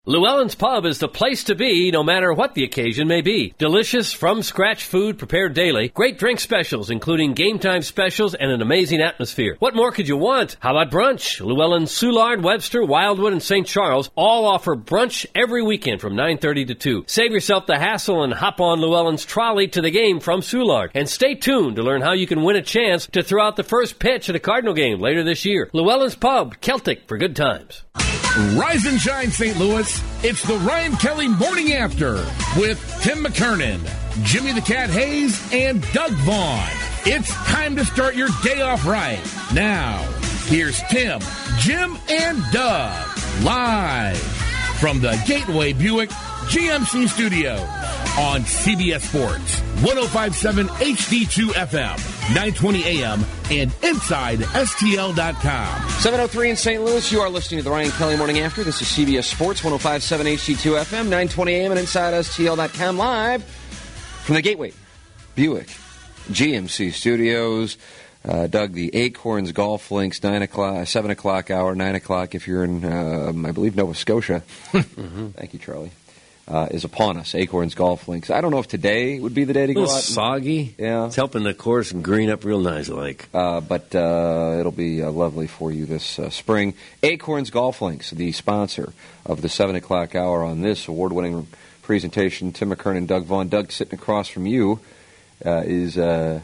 Llewellyn's Pub is the place to be no matter what the occasion may be. Delicious, from-scratch food prepared daily. Great drink specials, including game time specials and an amazing atmosphere. What more could you want? How about brunch? Llewellyn, Soulard, Webster, Wildwood, and St. Charles all offer brunch every weekend from 9:30 to 2. Save yourself the hassle and hop on Llewellyn's trolley to the game from Soulard. And stay tuned to learn how you can win a chance to throw out the first pitch at a Cardinal game later this year. Llewellyn's Pub, Celtic for good times. Rise and shine, St. Louis. It's the Ryan Kelly Morning After with Tim McKernan, Jimmy the Cat Hayes, and Doug Vaughn. It's time to start your day off right. Now, here's Tim, Jim, and Doug, live from the Gateway Buick GMC Studios on CBS Sports, 105.7 HD2 FM, 920 AM, and inside STL.com. 7:03 in St. Louis. You are listening to the Ryan Kelly Morning After. This is CBS Sports, 105.7 HD2 FM, 920 AM, and inside STL.com, live from the Gateway Buick GMC Studios. Doug, the Acorns Golf Links, 7 o'clock hour, 9 o'clock if you're in, I believe, Nova Scotia. Thank you, Charlie. Is upon us. Acorns Golf Links. I don't know if today would be the day to go out. A little soggy. Yeah. It's helping the course and green up real nice, but it'll be lovely for you this spring. Acorns Golf Links, the sponsor of the 7 o'clock hour on this award-winning presentation. Tim McKernan, Doug Vaughn. Doug, sitting across from you is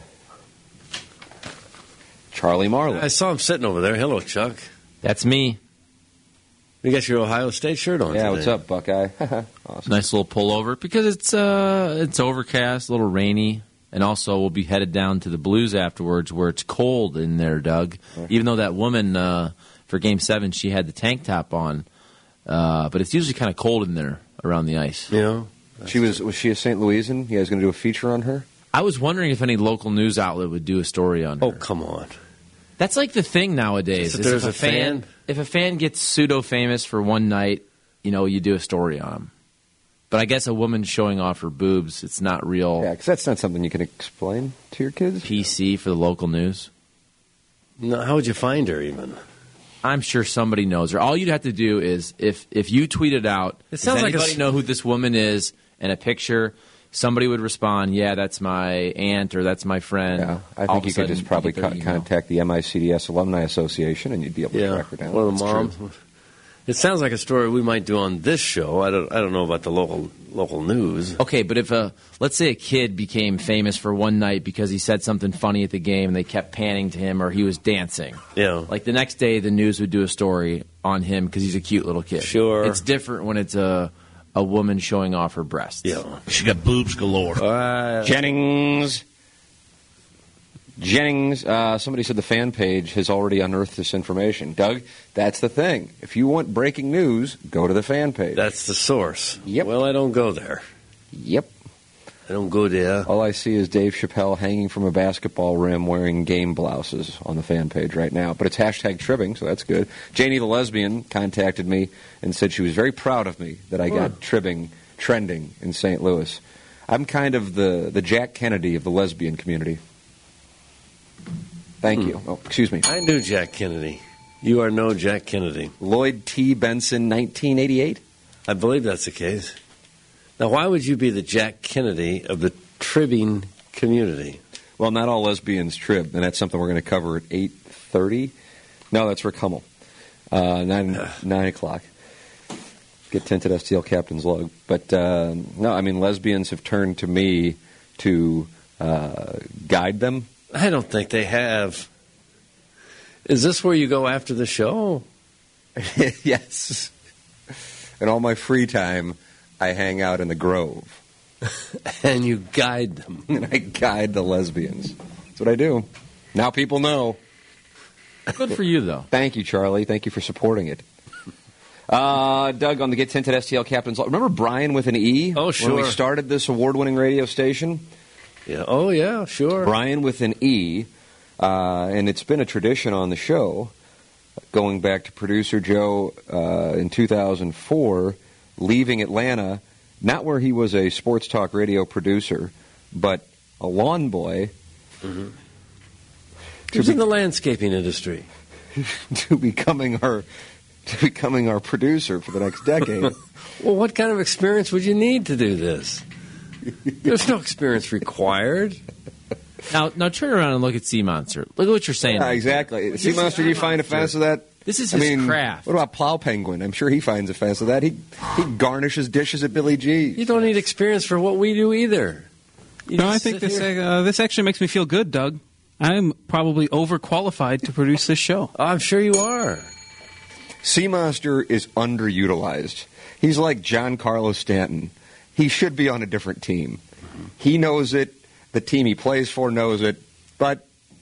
Charlie Marlin. I saw him sitting over there. Hello, Chuck. That's me. You got your Ohio State shirt on Yeah, today. what's up, Buckeye? Awesome. Nice little pullover because it's overcast, a little rainy, and also we'll be headed down to the Blues afterwards where it's cold in there, Doug. Yeah. Even though that woman for Game 7, she had the tank top on, but it's usually kind of cold in there around the ice. Yeah. Was she a St. Louisan? You guys going to do a feature on her? I was wondering if any local news outlet would do a story on her. Oh, come on. That's like the thing nowadays. If there's a fan. If a fan gets pseudo-famous for one night, you do a story on them. But I guess a woman showing off her boobs, it's not real. Yeah, because that's not something you can explain to your kids. PC for the local news. No, how would you find her even? I'm sure somebody knows her. All you'd have to do is, if you tweet it out, It sounds does like anybody know who this woman is, and a picture, somebody would respond, yeah, that's my aunt or that's my friend. Yeah, I think you could just probably contact the MICDS Alumni Association and you'd be able to track her down. One of the moms. True. It sounds like a story we might do on this show. I don't know about the local news. Okay, but if let's say a kid became famous for one night because he said something funny at the game and they kept panning to him or he was dancing. Yeah. Like the next day the news would do a story on him because he's a cute little kid. Sure. It's different when it's a woman showing off her breasts. Yeah. She got boobs galore. Jennings, somebody said the fan page has already unearthed this information. Doug, that's the thing. If you want breaking news, go to the fan page. That's the source. Yep. Well, I don't go there. Yep. I don't go there. All I see is Dave Chappelle hanging from a basketball rim wearing game blouses on the fan page right now. But it's hashtag tribbing, so that's good. Janie the lesbian contacted me and said she was very proud of me that I got tribbing trending in St. Louis. I'm kind of the Jack Kennedy of the lesbian community. Thank you. Oh, excuse me. I knew Jack Kennedy. You are no Jack Kennedy. Lloyd T. Benson, 1988? I believe that's the case. Now, why would you be the Jack Kennedy of the tribbing community? Well, not all lesbians trib, and that's something we're going to cover at 8:30. No, that's Rick Hummel. 9 o'clock. Get tinted STL Captain's Log. But, no, I mean, lesbians have turned to me to guide them. I don't think they have. Is this where you go after the show? Yes. In all my free time, I hang out in the Grove. And you guide them. And I guide the lesbians. That's what I do. Now people know. Good for you, though. Thank you, Charlie. Thank you for supporting it. Doug, on the Get Tinted STL Captain's Log. Remember Brian with an E? Oh, sure. When we started this award-winning radio station? Yeah. Oh, yeah, sure. Brian with an E. And it's been a tradition on the show, going back to producer Joe in 2004, leaving Atlanta, not where he was a sports talk radio producer, but a lawn boy. Mm-hmm. He was in the landscaping industry. To becoming our to becoming our producer for the next decade. Well, what kind of experience would you need to do this? There's no experience required. Now turn around and look at Sea Monster. Look at what you're saying. Yeah, exactly. Sea Monster, do you find offense of that? This is his craft. What about Plow Penguin? I'm sure he finds offense of that. He garnishes dishes at Billy G's. You don't need experience for what we do either. No, I think this actually makes me feel good, Doug. I'm probably overqualified to produce this show. I'm sure you are. Sea Monster is underutilized. He's like Giancarlo Stanton. He should be on a different team. He knows it. The team he plays for knows it. But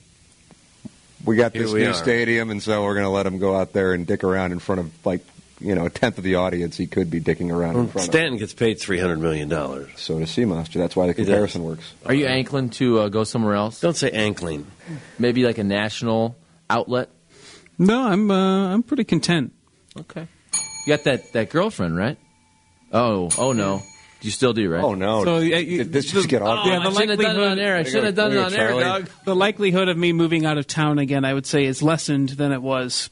we got this new stadium, and so we're going to let him go out there and dick around in front of, a tenth of the audience he could be dicking around in front Stanton gets paid $300 million. So does Sea Monster. That's why the comparison works. Are you ankling to go somewhere else? Don't say ankling. Maybe like a national outlet? No, I'm pretty content. Okay. You got that girlfriend, right? Oh no. You still do, right? Oh, no. So, Did this just get off? Yeah, I shouldn't have done it on air. I shouldn't have done it on air, Doug. The likelihood of me moving out of town again, I would say, is lessened than it was,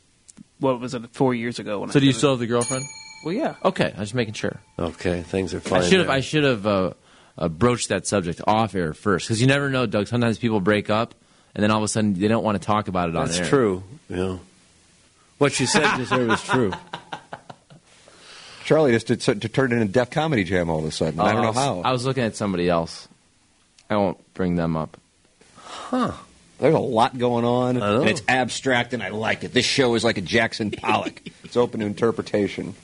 4 years ago. So do you still have the girlfriend? Well, yeah. Okay, I'm just making sure. Okay, things are fine. I should have broached that subject off air first, because you never know, Doug. Sometimes people break up, and then all of a sudden they don't want to talk about it on air. That's true. Yeah. What you said just there was true. Charlie just turned into Def Comedy Jam all of a sudden. I don't know how. I was looking at somebody else. I won't bring them up. Huh. There's a lot going on, I know. and it's abstract, and I like it. This show is like a Jackson Pollock. It's open to interpretation.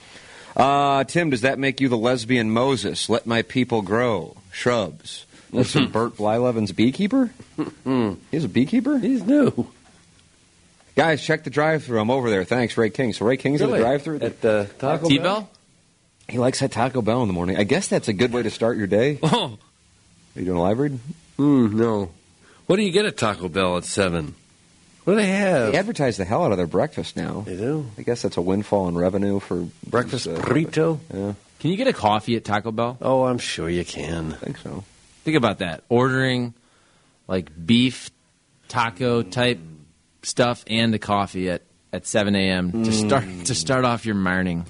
Tim, does that make you the lesbian Moses? Let my people grow. Shrubs. Listen, Bert Blyleven's beekeeper? He's a beekeeper? He's new. Guys, check the drive-thru. I'm over there. Thanks, Ray King. So Ray King's at the drive-thru? At the Taco T-Bell? He likes that Taco Bell in the morning. I guess that's a good way to start your day. Oh. Are you doing a live read? No. What do you get at Taco Bell at 7? What do they have? They advertise the hell out of their breakfast now. They do? I guess that's a windfall in revenue for... Breakfast burrito? Yeah. Can you get a coffee at Taco Bell? Oh, I'm sure you can. I think so. Think about that. Ordering like beef taco type stuff and a coffee at 7 a.m. to start off your morning.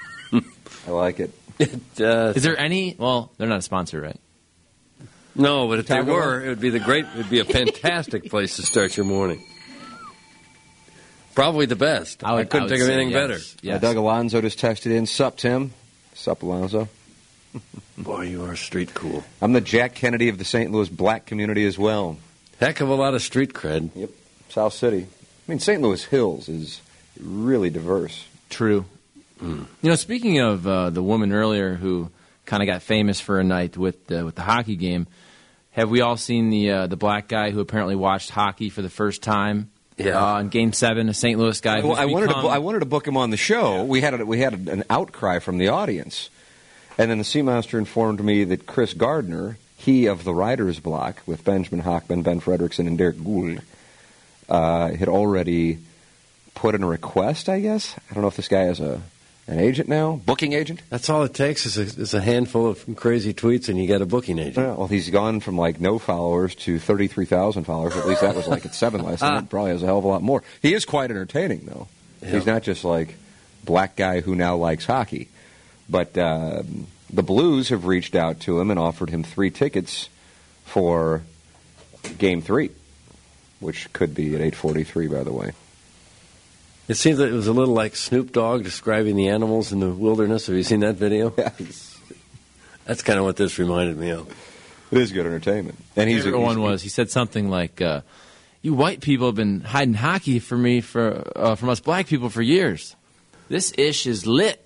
I like it. Is there any? Well, they're not a sponsor, right? No, but if they Taco were, it would be a fantastic place to start your morning. Probably the best. I couldn't think of anything better. Yes. Doug Alonzo just texted in. Sup, Tim? Sup, Alonzo? Boy, you are street cool. I'm the Jack Kennedy of the St. Louis black community as well. Heck of a lot of street cred. Yep. South City. I mean, St. Louis Hills is really diverse. True. Speaking of the woman earlier who kind of got famous for a night with the hockey game, have we all seen the black guy who apparently watched hockey for the first time? Yeah. In Game 7, a St. Louis guy. I wanted to book him on the show. Yeah. We had an outcry from the audience, and then the Sea Monster informed me that Chris Gardner, he of the Writers Block with Benjamin Hockman, Ben Frederickson, and Derek Gould, had already put in a request. I guess I don't know if this guy has an agent now, booking agent. That's all it takes is a handful of crazy tweets, and you get a booking agent. Yeah, well, he's gone from no followers to 33,000 followers. At least that was at 7 last night. Probably has a hell of a lot more. He is quite entertaining, though. Yeah. He's not just black guy who now likes hockey. But the Blues have reached out to him and offered him 3 tickets for Game 3, which could be at 8:43, by the way. It seems that it was a little like Snoop Dogg describing the animals in the wilderness. Have you seen that video? Yes. That's kind of what this reminded me of. It is good entertainment. And he said something like, "You white people have been hiding hockey from us black people for years. This ish is lit."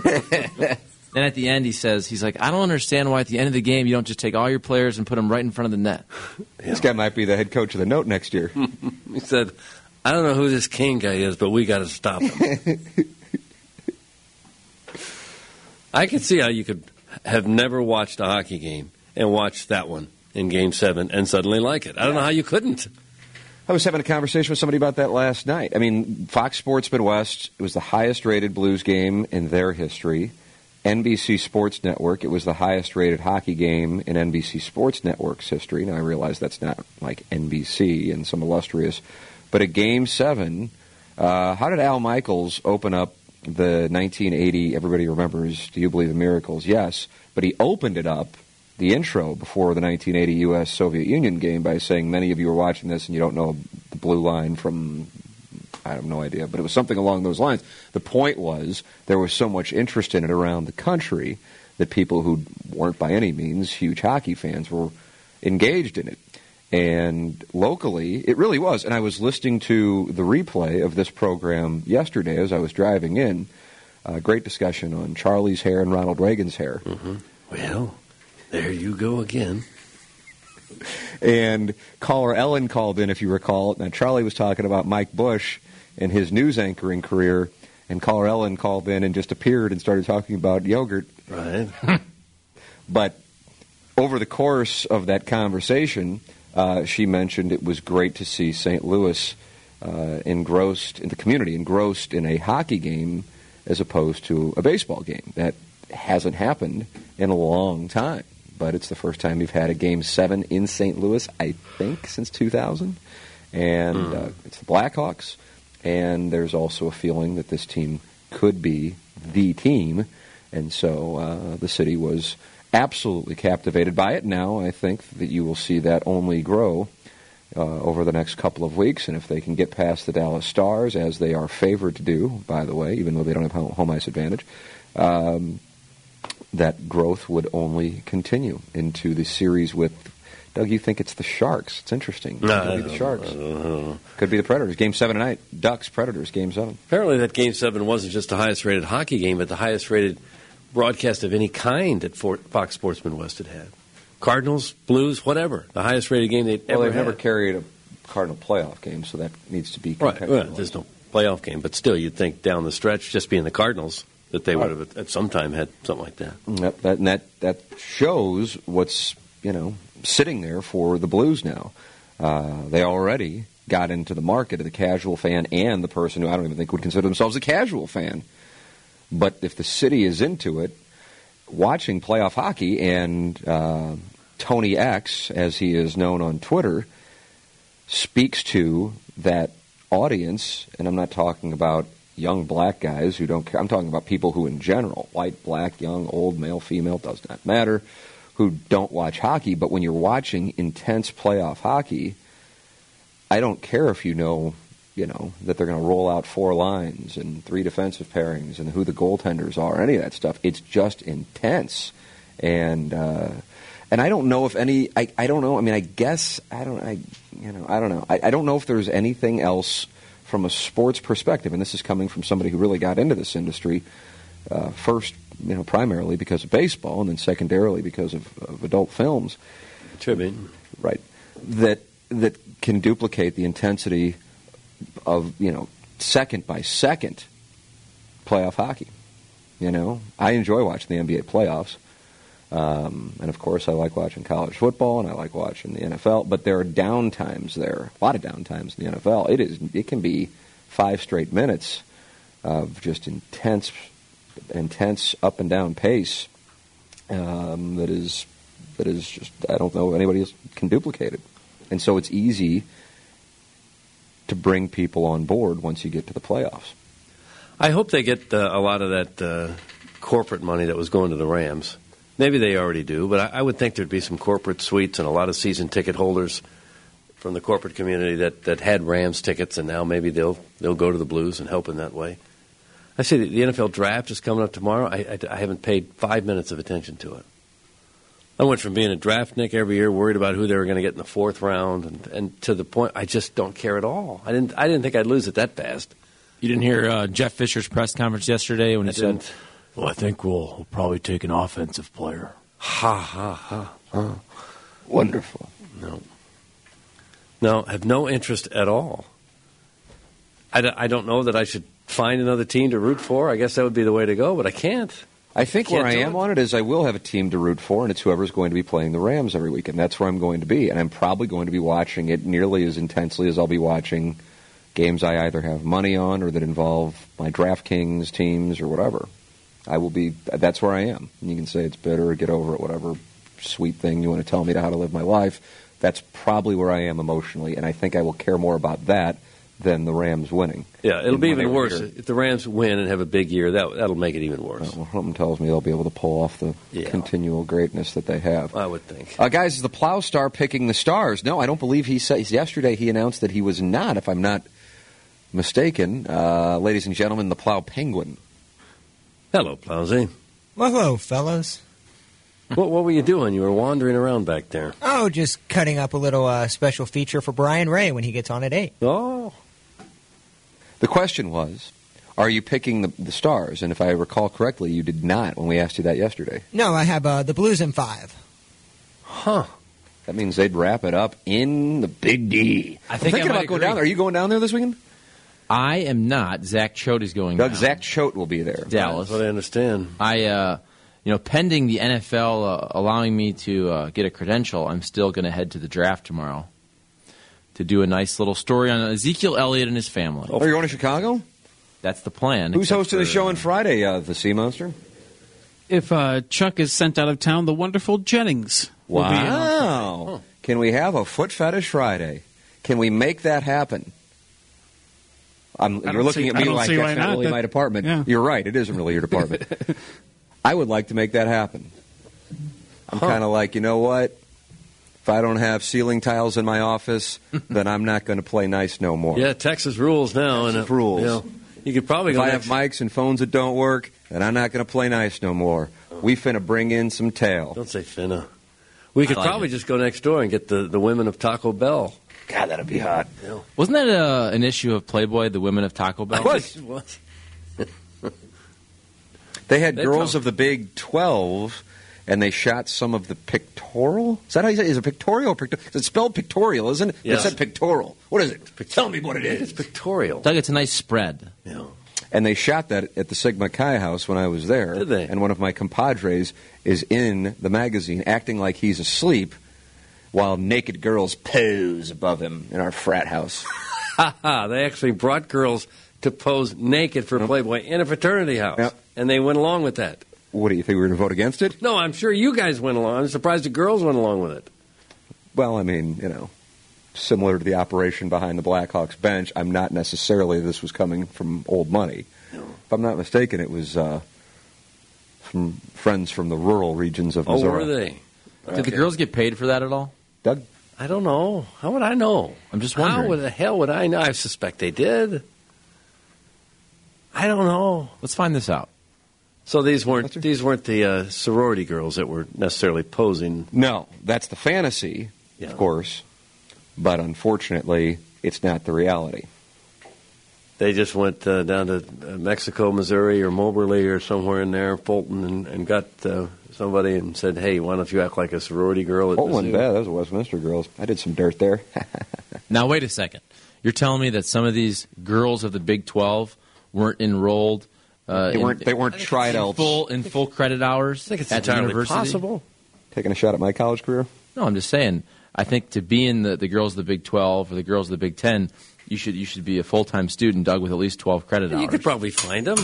Then at the end he's like, "I don't understand why at the end of the game you don't just take all your players and put them right in front of the net." This guy might be the head coach of the Note next year. He said, "I don't know who this King guy is, but we got to stop him." I could see how you could have never watched a hockey game and watch that one in Game 7 and suddenly like it. I don't know how you couldn't. I was having a conversation with somebody about that last night. I mean, Fox Sports Midwest, it was the highest-rated Blues game in their history. NBC Sports Network, it was the highest-rated hockey game in NBC Sports Network's history. Now, I realize that's not like NBC and some illustrious. But at Game 7, how did Al Michaels open up the 1980, everybody remembers, Do You Believe in Miracles? Yes. But he opened it up, the intro, before the 1980 U.S.-Soviet Union game by saying, many of you are watching this and you don't know the blue line from, I have no idea, but it was something along those lines. The point was there was so much interest in it around the country that people who weren't by any means huge hockey fans were engaged in it. And locally, it really was. And I was listening to the replay of this program yesterday as I was driving in. Great discussion on Charlie's hair and Ronald Reagan's hair. Mm-hmm. Well, there you go again. And caller Ellen called in, if you recall. Now, Charlie was talking about Mike Bush and his news anchoring career, and caller Ellen called in and just appeared and started talking about yogurt. Right. But over the course of that conversation, she mentioned it was great to see St. Louis engrossed in the community, engrossed in a hockey game as opposed to a baseball game. That hasn't happened in a long time, but it's the first time we've had a Game 7 in St. Louis, I think, since 2000. And it's the Blackhawks, and there's also a feeling that this team could be the team, and so the city was absolutely captivated by it. Now I think that you will see that only grow over the next couple of weeks, and if they can get past the Dallas Stars, as they are favored to do, by the way, even though they don't have home ice advantage, that growth would only continue into the series with, Doug, you think it's the Sharks. It's interesting. Could be the Sharks. Could be the Predators. Game 7 tonight. Ducks, Predators, Game 7. Apparently that Game 7 wasn't just the highest-rated hockey game, but the highest-rated broadcast of any kind that Fox Sports Midwest had had. Cardinals, Blues, whatever. The highest-rated game they've ever had. Never carried a Cardinal playoff game, so that needs to be right. Well, there's no playoff game, but still, you'd think down the stretch, just being the Cardinals, that they would have at some time had something like that. Yep, that shows what's sitting there for the Blues now. They already got into the market of the casual fan and the person who I don't even think would consider themselves a casual fan. But if the city is into it, watching playoff hockey, and Tony X, as he is known on Twitter, speaks to that audience, and I'm not talking about young black guys who don't care. I'm talking about people who in general, white, black, young, old, male, female, does not matter, who don't watch hockey. But when you're watching intense playoff hockey, I don't care if you know that they're going to roll out 4 lines and 3 defensive pairings and who the goaltenders are, any of that stuff. It's just intense. And I don't know if any, I don't know. I mean, I guess, I don't know. I don't know if there's anything else from a sports perspective, and this is coming from somebody who really got into this industry first, primarily because of baseball, and then secondarily because of adult films. Tribune. Right. That can duplicate the intensity of, second by second playoff hockey. I enjoy watching the NBA playoffs. And of course, I like watching college football, and I like watching the NFL. But there are down times there, a lot of down times in the NFL. It can be 5 straight minutes of just intense up and down pace. That is just, I don't know if anybody else can duplicate it. And so it's easy to bring people on board once you get to the playoffs. I hope they get a lot of that corporate money that was going to the Rams. Maybe they already do, but I would think there'd be some corporate suites and a lot of season ticket holders from the corporate community that had Rams tickets, and now maybe they'll go to the Blues and help in that way. I see the NFL draft is coming up tomorrow. I haven't paid 5 minutes of attention to it. I went from being a draftnik every year, worried about who they were going to get in the 4th round, and to the point I just don't care at all. I didn't think I'd lose it that fast. You didn't hear Jeff Fisher's press conference yesterday when he said, "Well, I think we'll probably take an offensive player." Ha ha ha! ha. Wonderful. No, I have no interest at all. I don't know that I should find another team to root for. I guess that would be the way to go, but I can't. I think where I am on it is I will have a team to root for, and it's whoever's going to be playing the Rams every week, and that's where I'm going to be. And I'm probably going to be watching it nearly as intensely as I'll be watching games I either have money on or that involve my DraftKings teams or whatever. I will be. That's where I am. And you can say it's bitter or get over it, whatever sweet thing you want to tell me to how to live my life. That's probably where I am emotionally, and I think I will care more about that than the Rams winning. Yeah, it'll be when they even were worse. here. If the Rams win and have a big year, that'll make it even worse. Well, something tells me they'll be able to pull off the continual greatness that they have. I would think. Guys, is the Plow Star picking the Stars? No, I don't believe he said. Yesterday he announced that he was not, if I'm not mistaken. Ladies and gentlemen, the Plow Penguin. Hello, Plowsy. Well, hello, fellas. What were you doing? You were wandering around back there. Oh, just cutting up a little special feature for Brian Ray when he gets on at 8. Oh. The question was, are you picking the Stars? And if I recall correctly, you did not when we asked you that yesterday. No, I have the Blues in 5. Huh. That means they'd wrap it up in the Big D. I think I'm thinking I might about going agree. down there. Are you going down there this weekend? I am not. Zach Choate is going down. Zach Choate will be there. Dallas. That's what I understand. Pending the NFL allowing me to get a credential, I'm still going to head to the draft tomorrow to do a nice little story on Ezekiel Elliott and his family. Oh, you're going to Chicago? That's the plan. Who's hosting the show on Friday, the Sea Monster? If Chuck is sent out of town, the wonderful Jennings will be in on Friday. Wow. Can we have a Foot Fetish Friday? Can we make that happen? You're looking at me like that's not really my department. Yeah. You're right. It isn't really your department. I would like to make that happen. I'm kind of like, you know what? If I don't have ceiling tiles in my office, then I'm not going to play nice no more. Yeah, Texas rules now. Texas rules. You could probably If go I next. have mics and phones that don't work, then I'm not going to play nice no more. We finna bring in some tail. Don't say finna. We could probably just go next door and get the women of Taco Bell. God, that'd be hot. Yeah. Wasn't that an issue of Playboy, the women of Taco Bell? What? They had They girls probably- of the Big 12, and they shot some of the pictorial. Is that how you say it? Is it pictorial? It's spelled pictorial, isn't it? Yes. It said pictorial. What is it? Tell me what it It's is. pictorial. Doug, it's a nice spread. Yeah. And they shot that at the Sigma Chi house when I was there. Did they? And one of my compadres is in the magazine acting like he's asleep while naked girls pose above him in our frat house. They actually brought girls to pose naked for Playboy in a fraternity house. Yep. And they went along with that. What, do you think we were going to vote against it? No, I'm sure you guys went along. I'm surprised the girls went along with it. Well, I mean, similar to the operation behind the Blackhawks bench, I'm not necessarily this was coming from old money. No. If I'm not mistaken, it was from friends from the rural regions of Oh, Missouri. were they? Did the girls get paid for that at all? Doug? I don't know. How would I know? I'm just How wondering. the hell would I know? I suspect they did. I don't know. Let's find this out. So these weren't the sorority girls that were necessarily posing. No, that's the fantasy, Yeah. of course, but unfortunately, it's not the reality. They just went down to Mexico, Missouri, or Moberly, or somewhere in there, Fulton, and got somebody and said, "Hey, why don't you act like a sorority girl?" At Oh, wasn't Mizzou?" bad. Those were Westminster girls. I did some dirt there. Now, wait a second. You're telling me that some of these girls of the Big 12 weren't enrolled They weren't tried out. in full credit hours I think it's at the entirely university? possible. Taking a shot at my college career. No, I'm just saying. I think to be in the girls of the Big 12 or the girls of the Big 10, you should be a full-time student, Doug, with at least 12 credit hours. You could probably find them.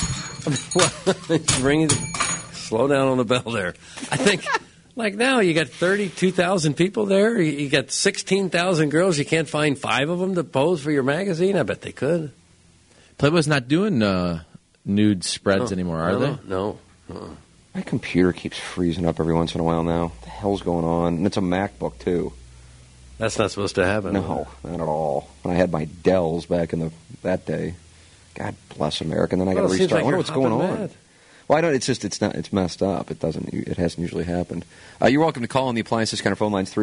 Slow down on the bell there. I think, like now, you got 32,000 people there. You got 16,000 girls. You can't find 5 of them to pose for your magazine. I bet they could. Playboy's not doing nude spreads anymore, are they? No. My computer keeps freezing up every once in a while now. What the hell's going on? And it's a MacBook, too. That's not supposed to happen. No, not at all. When I had my Dells back in that day. God bless America. And then I got to Well, it seems restart. like I wonder you're what's going hopping on. mad. Well, I don't. It's messed up. It hasn't usually happened. You're welcome to call on the Appliance Discounter phone lines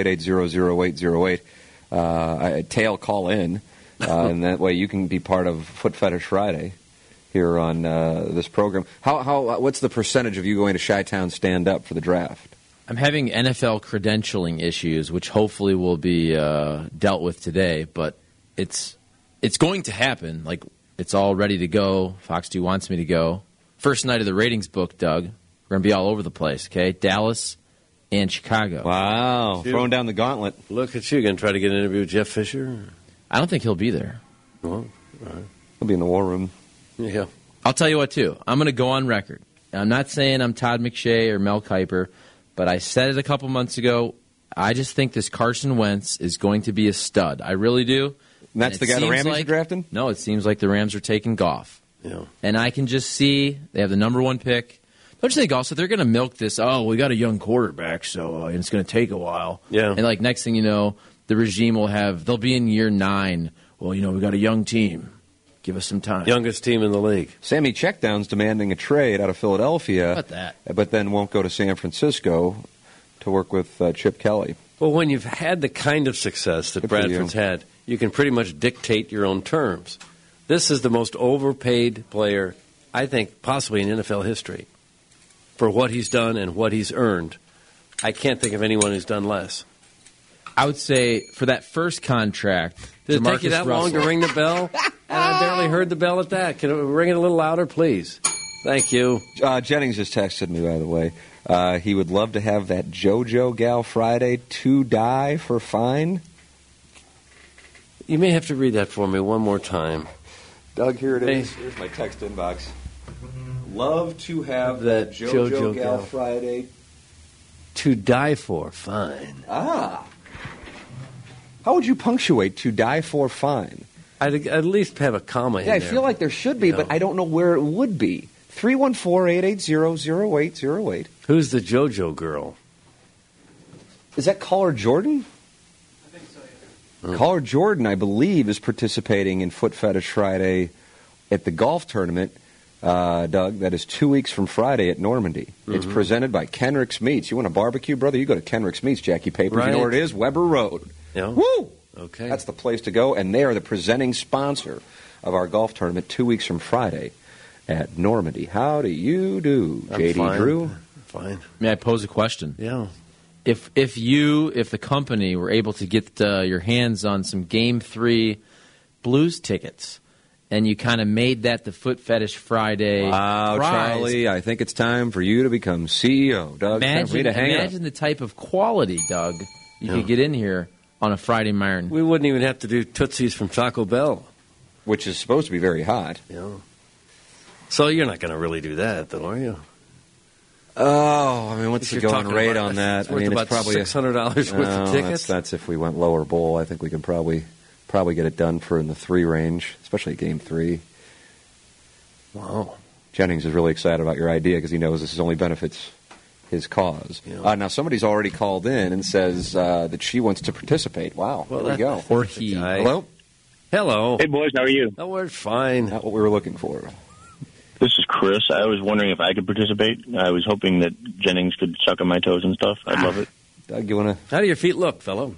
314-880-0808. Tail call in, and that way you can be part of Foot Fetish Friday here on this program. What's the percentage of you going to Chi-Town stand up for the draft? I'm having NFL credentialing issues, which hopefully will be dealt with today, but it's going to happen. Like, it's all ready to go. Fox 2 wants me to go. First night of the ratings book, Doug. We're going to be all over the place, okay? Dallas and Chicago. Wow, throwing down the gauntlet. Look at you. Going to try to get an interview with Jeff Fisher? I don't think he'll be there. Well, all right. He'll be in the war room. Yeah. I'll tell you what, too. I'm going to go on record. I'm not saying I'm Todd McShay or Mel Kiper, but I said it a couple months ago. I just think this Carson Wentz is going to be a stud. I really do. And that's the guy the Rams are drafting? No, it seems like the Rams are taking Goff. Yeah. And I can just see they have the number 1 pick. Don't you think also they're going to milk this, we got a young quarterback, so it's going to take a while. Yeah. And like next thing you know, the regime they'll be in year 9. Well, we got a young team. Give us some time. Youngest team in the league. Sammy Checkdown's demanding a trade out of Philadelphia. How about that? But then won't go to San Francisco to work with Chip Kelly. Well, when you've had the kind of success that Good for Bradford's had, you can pretty much dictate your own terms. This is the most overpaid player, I think, possibly in NFL history for what he's done and what he's earned. I can't think of anyone who's done less. I would say for that first contract, Did it take DeMarcus you that long to Russell- ring the bell? I barely heard the bell at that. Can it ring it a little louder, please? Thank you. Jennings just texted me, by the way. He would love to have that JoJo Gal Friday to die for fine. You may have to read that for me one more time. Doug, here it Hey. is. Here's my text inbox. Love to have That JoJo Gal Friday. To die for, fine. Ah. How would you punctuate to die for fine? I'd at least have a comma in Yeah, I there. feel like there should be, but I don't know where it would be. 314-880-0808. Who's the JoJo girl? Is that Caller Jordan? I think so, yeah. Caller Jordan, I believe, is participating in Foot Fetish Friday at the golf tournament, Doug, that is 2 weeks from Friday at Normandy. Mm-hmm. It's presented by Kenrick's Meats. You want a barbecue, brother? You go to Kenrick's Meats, Jackie Papers. Right. You know where it is? Weber Road. Yeah. Woo! Okay. That's the place to go, and they are the presenting sponsor of our golf tournament 2 weeks from Friday at Normandy. How do you do, I'm J.D. fine. Drew? Fine. May I pose a question? Yeah. If the company were able to get your hands on some Game 3 Blues tickets, and you kind of made that the Foot Fetish Friday Wow, prize, Charlie, I think it's time for you to become CEO. Doug, time for you to hang up. imagine the type of quality, Doug, you could get in here on a Friday morning. We wouldn't even have to do Tootsies from Taco Bell. Which is supposed to be very hot. Yeah. So you're not going to really do that, though, are you? Oh, I mean, what's the You're going talking rate about- on that? it's worth I mean, about it's probably $600 worth of tickets. That's if we went lower bowl. I think we can probably get it done for in the 3 range, especially Game 3. Wow. Jennings is really excited about your idea because he knows this only benefits his cause. Yeah. Now, somebody's already called in and says that she wants to participate. Wow, Well, there we go. Or he. guy. Hello? Hello. Hey, boys, how are you? Oh, we're fine. Not what we were looking for. This is Chris. I was wondering if I could participate. I was hoping that Jennings could suck on my toes and stuff. I'd love it. Doug, you want How do your feet look, fellow?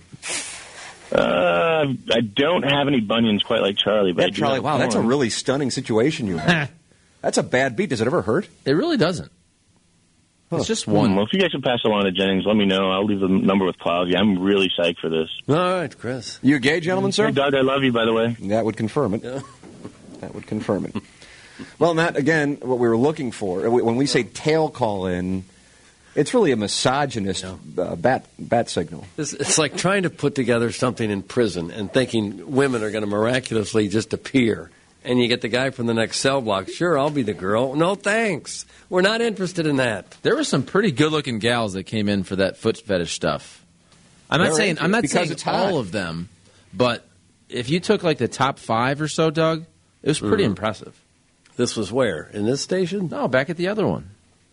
I don't have any bunions quite like Charlie, but I to... do Charlie, have wow, that's a corn. really stunning situation you have. That's a bad beat. Does it ever hurt? It really doesn't. It's just one. Well, if you guys can pass along to Jennings, let me know. I'll leave the number with Clousy. I'm really psyched for this. All right, Chris. You a gay gentleman, sir? Hey, Doug, I love you, by the way. That would confirm it. That would confirm it. Well, Matt, again, what we were looking for, when we say tail call in, it's really a misogynist bat signal. It's like trying to put together something in prison and thinking women are going to miraculously just appear. And you get the guy from the next cell block. Sure, I'll be the girl. No, thanks. We're not interested in that. There were some pretty good-looking gals that came in for that foot fetish stuff. I'm not saying it's hot. all of them, but if you took like the top 5 or so, Doug, it was pretty impressive. This was where? In this station? No, back at the other one.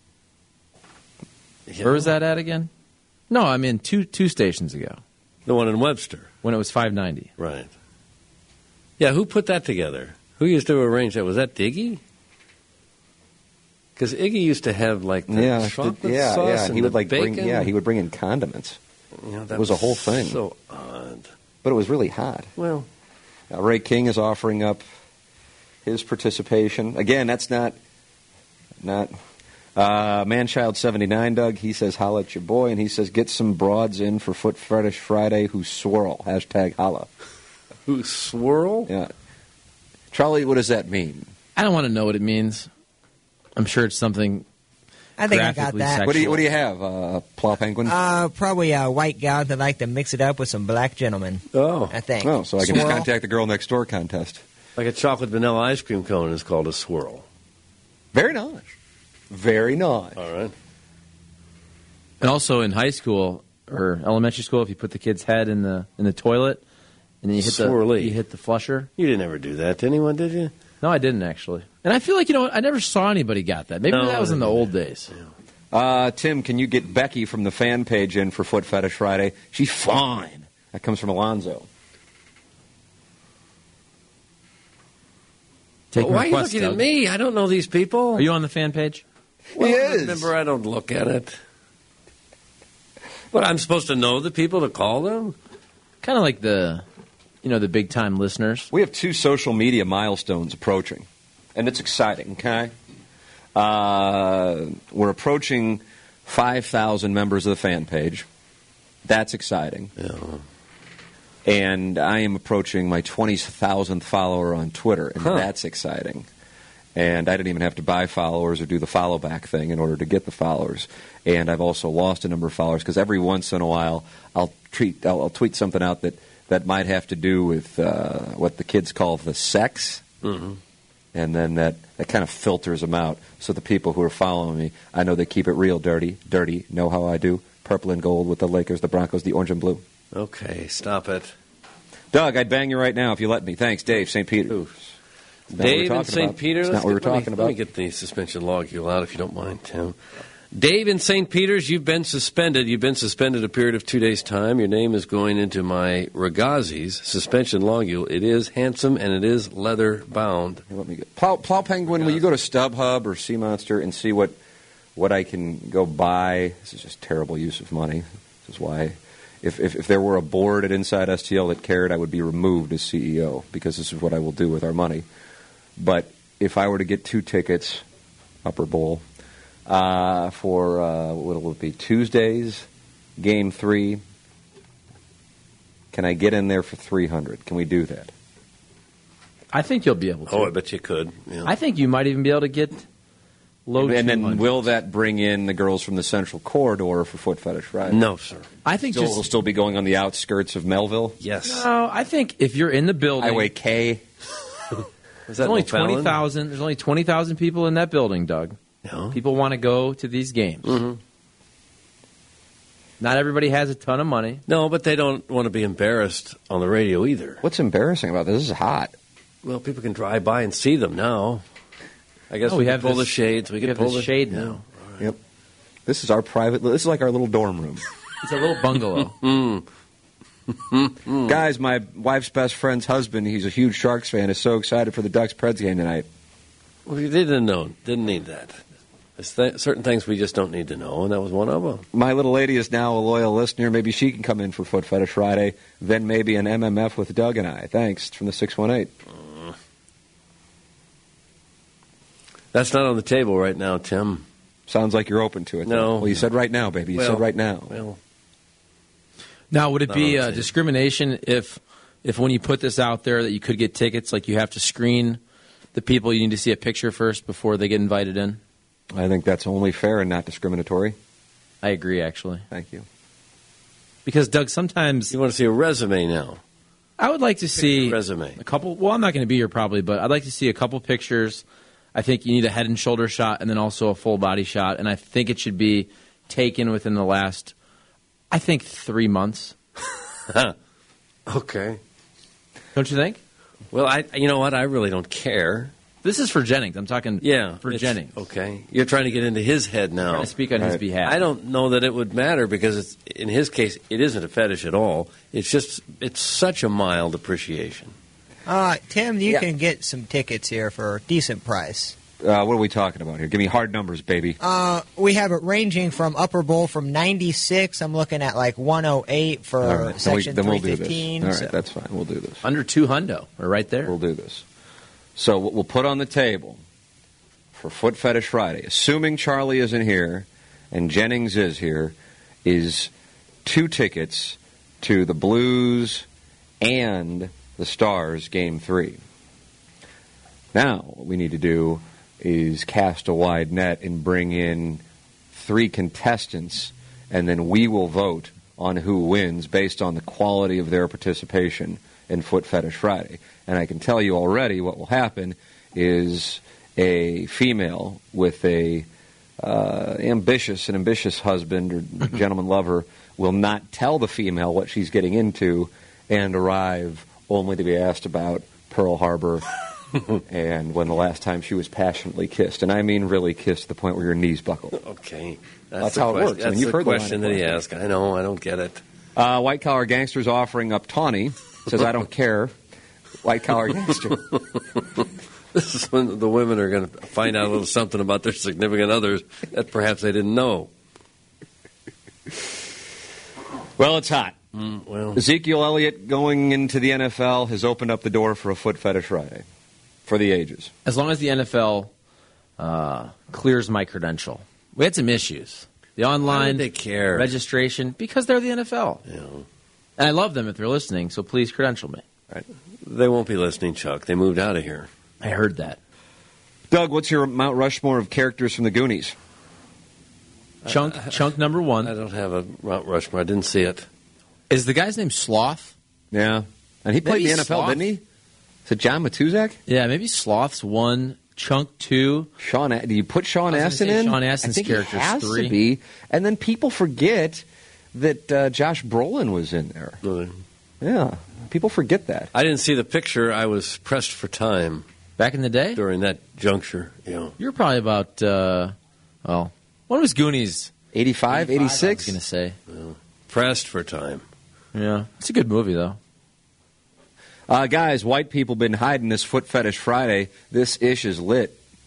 Yeah. Where was that at again? No, I mean two stations ago The one in Webster. when it was $5.90. Right. Yeah, who put that together? Who used to arrange that? Was that Iggy? Because Iggy used to have like the chocolate sauce and he would the bacon. he would bring in condiments. You know, that It was a whole thing. So odd. But it was really hot. Well, Ray King is offering up his participation. Again, that's not Manchild 79, Doug. He says, holla at your boy. And he says, get some broads in for Foot Fetish Friday who swirl. Hashtag holla. who swirl? Yeah. Charlie, what does that mean? I don't want to know what it means. I'm sure it's something. I think I got graphically that. sexual. What do you have? Plow penguin? Probably a white gal that like to mix it up with some black gentlemen. Oh. I think. Oh, so I can just Swirl. contact the girl next door contest. Like a chocolate vanilla ice cream cone is called a swirl. Very nice. Very nice. All right. And also in high school or elementary school, if you put the kid's head in the toilet And then you hit the flusher. You didn't ever do that to anyone, did you? No, I didn't actually. And I feel like, I never saw anybody got that. Maybe that was in the old days. Yeah. Tim, can you get Becky from the fan page in for Foot Fetish Friday? She's fine. That comes from Alonzo. Why are you looking at me? I don't know these people. Are you on the fan page? Well, he is. Remember, I don't look at it. But I'm supposed to know the people to call them? Kind of like the big-time listeners. We have 2 social media milestones approaching, and it's exciting, okay? We're approaching 5,000 members of the fan page. That's exciting. Yeah. And I am approaching my 20,000th follower on Twitter, and that's exciting. And I didn't even have to buy followers or do the follow back thing in order to get the followers. And I've also lost a number of followers because every once in a while I'll tweet something out that might have to do with what the kids call the sex. Mm-hmm. And then that kind of filters them out. So the people who are following me, I know they keep it real dirty, know how I do. Purple and gold with the Lakers, the Broncos, the orange and blue. Okay, stop it. Doug, I'd bang you right now if you let me. Thanks, Dave, St. Peter. Dave in St. Peter? That's not what we were talking about. Let me get the suspension log out if you don't mind, Tim. Dave in St. Peter's, you've been suspended. You've been suspended a period of 2 days' time. Your name is going into my Ragazzi's suspension logule. It is handsome and it is leather bound. Here, let me get Plow Penguin. Will you go to StubHub or Sea Monster and see what I can go buy? This is just terrible use of money. This is why, if there were a board at Inside STL that cared, I would be removed as CEO because this is what I will do with our money. But if I were to get 2 tickets, Upper Bowl, for what will it be, Tuesday's Game 3, can I get in there for $300? Can we do that? I think you'll be able to. Oh, I bet you could. Yeah. I think you might even be able to get low. And then will that bring in the girls from the Central Corridor for Foot Fetish Friday? No, sir. I think it'll still be going on the outskirts of Melville? Yes. No, I think if you're in the building, Highway K. There's only 20,000. There's only 20,000 people in that building, Doug. No. People want to go to these games. Mm-hmm. Not everybody has a ton of money. No, but they don't want to be embarrassed on the radio either. What's embarrassing about this? This is hot. Well, people can drive by and see them now. I guess we can have pull this, the shades. We can have pull this the shade now. Right. Yep. This is our private. This is like our little dorm room. It's a little bungalow. Guys, my wife's best friend's husband, he's a huge Sharks fan, is so excited for the Ducks-Preds game tonight. Well, we didn't know. Didn't need that. There's certain things we just don't need to know, and that was one of them. My little lady is now a loyal listener. Maybe she can come in for Foot Fetish Friday. Then maybe an MMF with Doug and I. Thanks. It's from the 618. That's not on the table right now, Tim. Sounds like you're open to it. No. Well, you said right now, baby. You said right now. Well, now, would it be discrimination if when you put this out there that you could get tickets, like you have to screen the people, you need to see a picture first before they get invited in? I think that's only fair and not discriminatory. I agree, actually. Thank you. Because, Doug, sometimes... You want to see a resume now? I would like to see resume. A couple... Well, I'm not going to be here probably, but I'd like to see a couple pictures. I think you need a head and shoulder shot and then also a full body shot. And I think it should be taken within the last, 3 months. Okay. Don't you think? Well, you know what? I really don't care. This is for Jennings. I'm talking for Jennings. Okay. You're trying to get into his head now. I'm trying to speak on his behalf. I don't know that it would matter because in his case, it isn't a fetish at all. It's such a mild appreciation. Tim, you can get some tickets here for a decent price. What are we talking about here? Give me hard numbers, baby. We have it ranging from Upper Bowl from 96. I'm looking at like 108 for section 315. All right, that's fine. We'll do this. Under $200. We're right there. We'll do this. So what we'll put on the table for Foot Fetish Friday, assuming Charlie isn't here and Jennings is here, is 2 tickets to the Blues and the Stars Game 3. Now, what we need to do is cast a wide net and bring in 3 contestants, and then we will vote on who wins based on the quality of their participation in Foot Fetish Friday. And I can tell you already what will happen is a female with a ambitious husband or gentleman lover will not tell the female what she's getting into and arrive only to be asked about Pearl Harbor and when the last time she was passionately kissed. And I mean really kissed to the point where your knees buckled. Okay. That's how it works. That's I mean, you've heard the question that he asked. I know. I don't get it. White Collar Gangster's offering up Tawny. Says, I don't care. White Collar Gangster. This is when the women are going to find out a little something about their significant others that perhaps they didn't know. Well, it's hot. Well, Ezekiel Elliott going into the NFL has opened up the door for a Foot Fetish Friday for the ages. As long as the NFL clears my credential. We had some issues. The why online would they care? registration, because they're the NFL. Yeah. And I love them if they're listening, so please credential me. Right. They won't be listening, Chuck. They moved out of here. I heard that. Doug, what's your Mount Rushmore of characters from the Goonies? Chunk number one. I don't have a Mount Rushmore. I didn't see it. Is the guy's name Sloth? Yeah. And he played Maybe in the NFL, Sloth. didn't he? Is it John Matuzak? Yeah, maybe Sloth's one, Chunk two. Do you put Sean I was Astin gonna say in? Sean Astin's I think character's he has three. to be. And then people forget that Josh Brolin was in there. Yeah. People forget that. I didn't see the picture. I was pressed for time Back in the day? during that juncture. You were probably about, when was Goonies? 85, I was 86? going to say. Pressed for time. Yeah. It's a good movie, though. Guys, white people been hiding this Foot Fetish Friday. This ish is lit.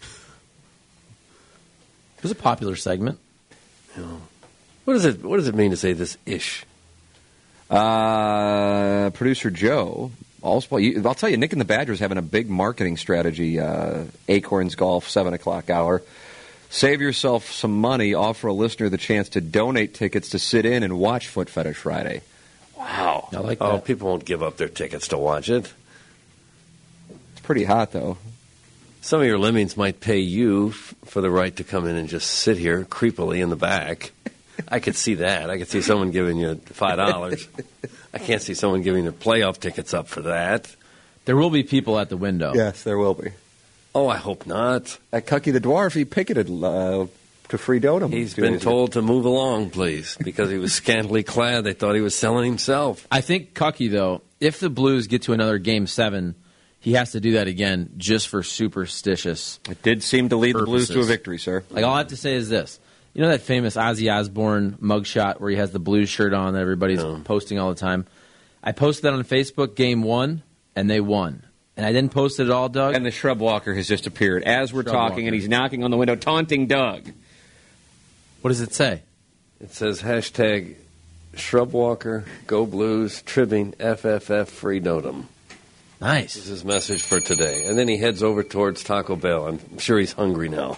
It was a popular segment. What does it mean to say this ish? Producer Joe, also, I'll tell you, Nick and the Badgers having a big marketing strategy. Acorns Golf, 7 o'clock hour. Save yourself some money. Offer a listener the chance to donate tickets to sit in and watch Foot Fetish Friday. Wow. I like Oh, that. people won't give up their tickets to watch it. It's pretty hot, though. Some of your lemmings might pay you for the right to come in and just sit here creepily in the back. I could see that. I could see someone giving you $5. I can't see someone giving their playoff tickets up for that. There will be people at the window. Yes, there will be. Oh, I hope not. At Cucky the Dwarf, he picketed to free Dotem. He's been told to move along, please, because he was scantily clad. They thought he was selling himself. I think Cucky, though, if the Blues get to another Game 7, he has to do that again just for superstitious. It did seem to lead the Blues purposes. to a victory, sir. Like, all I have to say is this. You know that famous Ozzy Osbourne mugshot where he has the Blues shirt on that everybody's posting all the time? I posted that on Facebook, Game 1, and they won. And I didn't post it at all, Doug. And the Shrub Walker has just appeared as we're Shrub talking, Walker. and he's knocking on the window, taunting Doug. What does it say? It says hashtag Shrubwalker, Go Blues, Tribbing, FFF, Free Dotem. Nice. This is his message for today. And then he heads over towards Taco Bell. I'm sure he's hungry now.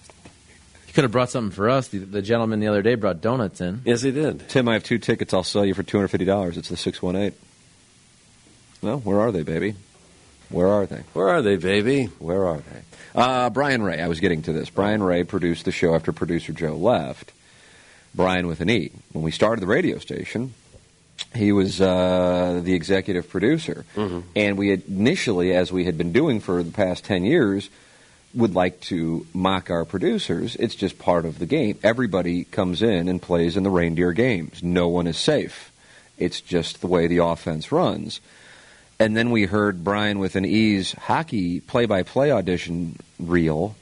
He could have brought something for us. The gentleman the other day brought donuts in. Yes, he did. Tim, I have 2 tickets I'll sell you for $250. It's the 618. Well, where are they, baby? Where are they? Where are they, baby? Where are they? Brian Ray, I was getting to this. Brian Ray produced the show after producer Joe left. Brian with an E. When we started the radio station, he was the executive producer. Mm-hmm. And we had initially, as we had been doing for the past 10 years, would like to mock our producers. It's just part of the game. Everybody comes in and plays in the reindeer games. No one is safe. It's just the way the offense runs. And then we heard Brian with an E's hockey play-by-play audition reel,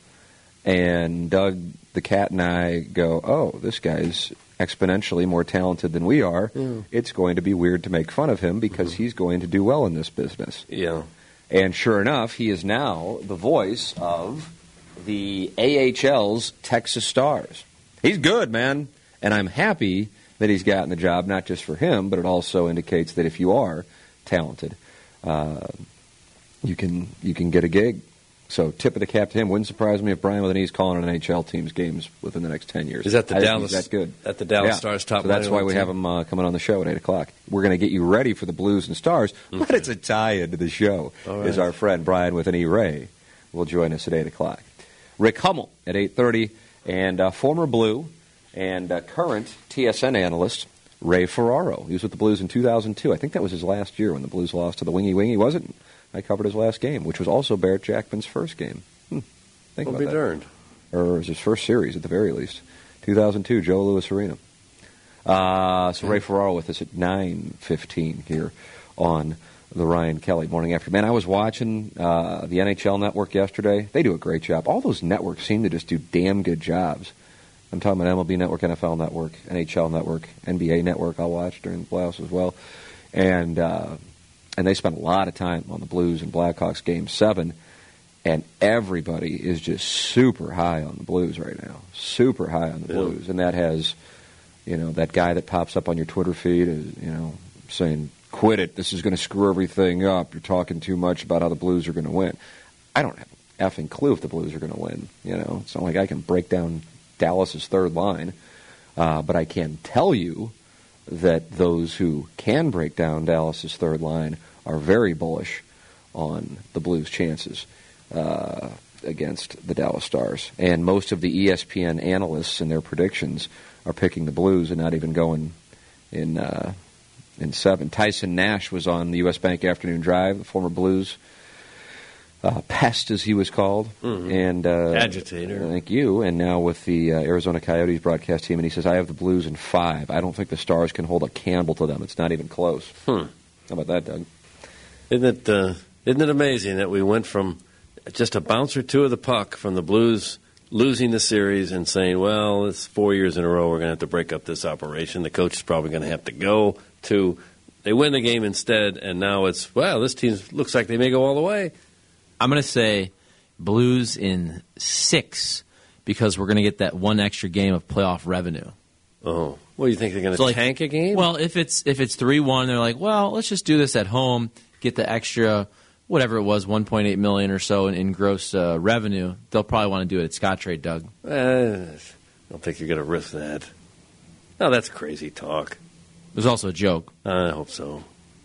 and Doug the cat and I go, oh, this guy's exponentially more talented than we are. It's going to be weird to make fun of him because he's going to do well in this business. Yeah. And sure enough, he is now the voice of the AHL's Texas Stars. He's good, man, and I'm happy that he's gotten the job, not just for him, but it also indicates that if you are talented, you can get a gig. So tip of the cap to him. Wouldn't surprise me if Brian with an E's calling an NHL team's games within the next 10 years. Is that the I think Dallas? he's that good? At the Dallas Yeah. Stars top. So that's why we team? have him coming on the show at 8 o'clock. We're going to get you ready for the Blues and Stars, but it's a tie-in to the show. All Is right. our friend Brian with an E. Ray will join us at 8 o'clock. Rick Hummel at 8:30, and former Blue and current TSN analyst Ray Ferraro. He was with the Blues in 2002. I think that was his last year when the Blues lost to the Wingy Wingy, wasn't it? I covered his last game, which was also Barrett Jackman's first game. Think We'll about be that. darned. Or it was his first series at the very least. 2002, Joe Louis Arena. So Ray Ferraro with us at 9:15 here on the Ryan Kelly Morning After. Man, I was watching the NHL Network yesterday. They do a great job. All those networks seem to just do damn good jobs. I'm talking about MLB Network, NFL Network, NHL Network, NBA Network I'll watch during the playoffs as well. And they spent a lot of time on the Blues and Blackhawks Game 7, and everybody is just super high on the Blues right now. Super high on the Blues. And that has, that guy that pops up on your Twitter feed is, saying, quit it, this is going to screw everything up, you're talking too much about how the Blues are going to win. I don't have an effing clue if the Blues are going to win. It's not like I can break down Dallas's third line, but I can tell you that those who can break down Dallas's third line are very bullish on the Blues' chances against the Dallas Stars. And most of the ESPN analysts in their predictions are picking the Blues and not even going in 7. Tyson Nash was on the U.S. Bank Afternoon Drive, the former Blues pest, as he was called, and agitator. Thank you. And now with the Arizona Coyotes broadcast team, and he says, "I have the Blues in 5. I don't think the Stars can hold a candle to them. It's not even close." How about that, Doug? Isn't it amazing that we went from just a bounce or two of the puck from the Blues losing the series and saying, "Well, it's 4 years in a row. We're going to have to break up this operation. The coach is probably going to have to go." To they win the game instead, and now it's, well, this team looks like they may go all the way. I'm going to say Blues in 6 because we're going to get that one extra game of playoff revenue. Oh, well, you think they're going to tank a game? Well, if it's 3-1, they're like, well, let's just do this at home, get the extra, whatever it was, $1.8 million or so in gross revenue. They'll probably want to do it at Scottrade, Doug. I don't think you're going to risk that. No, that's crazy talk. It was also a joke. I hope so.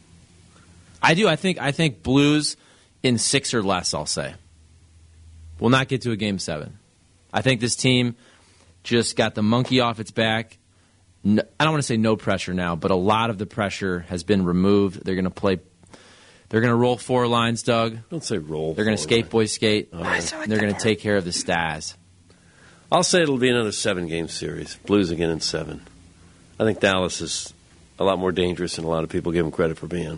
I do. I think Blues in 6 or less, I'll say. We'll not get to a Game 7. I think this team just got the monkey off its back. No, I don't want to say no pressure now, but a lot of the pressure has been removed. They're going to play. They're going to roll 4 lines, Doug. Don't say roll. They're going to skate, boy, skate. Oh. And they're going to take care of the Stars. I'll say it'll be another 7-game series. Blues again in 7. I think Dallas is a lot more dangerous than a lot of people give them credit for being.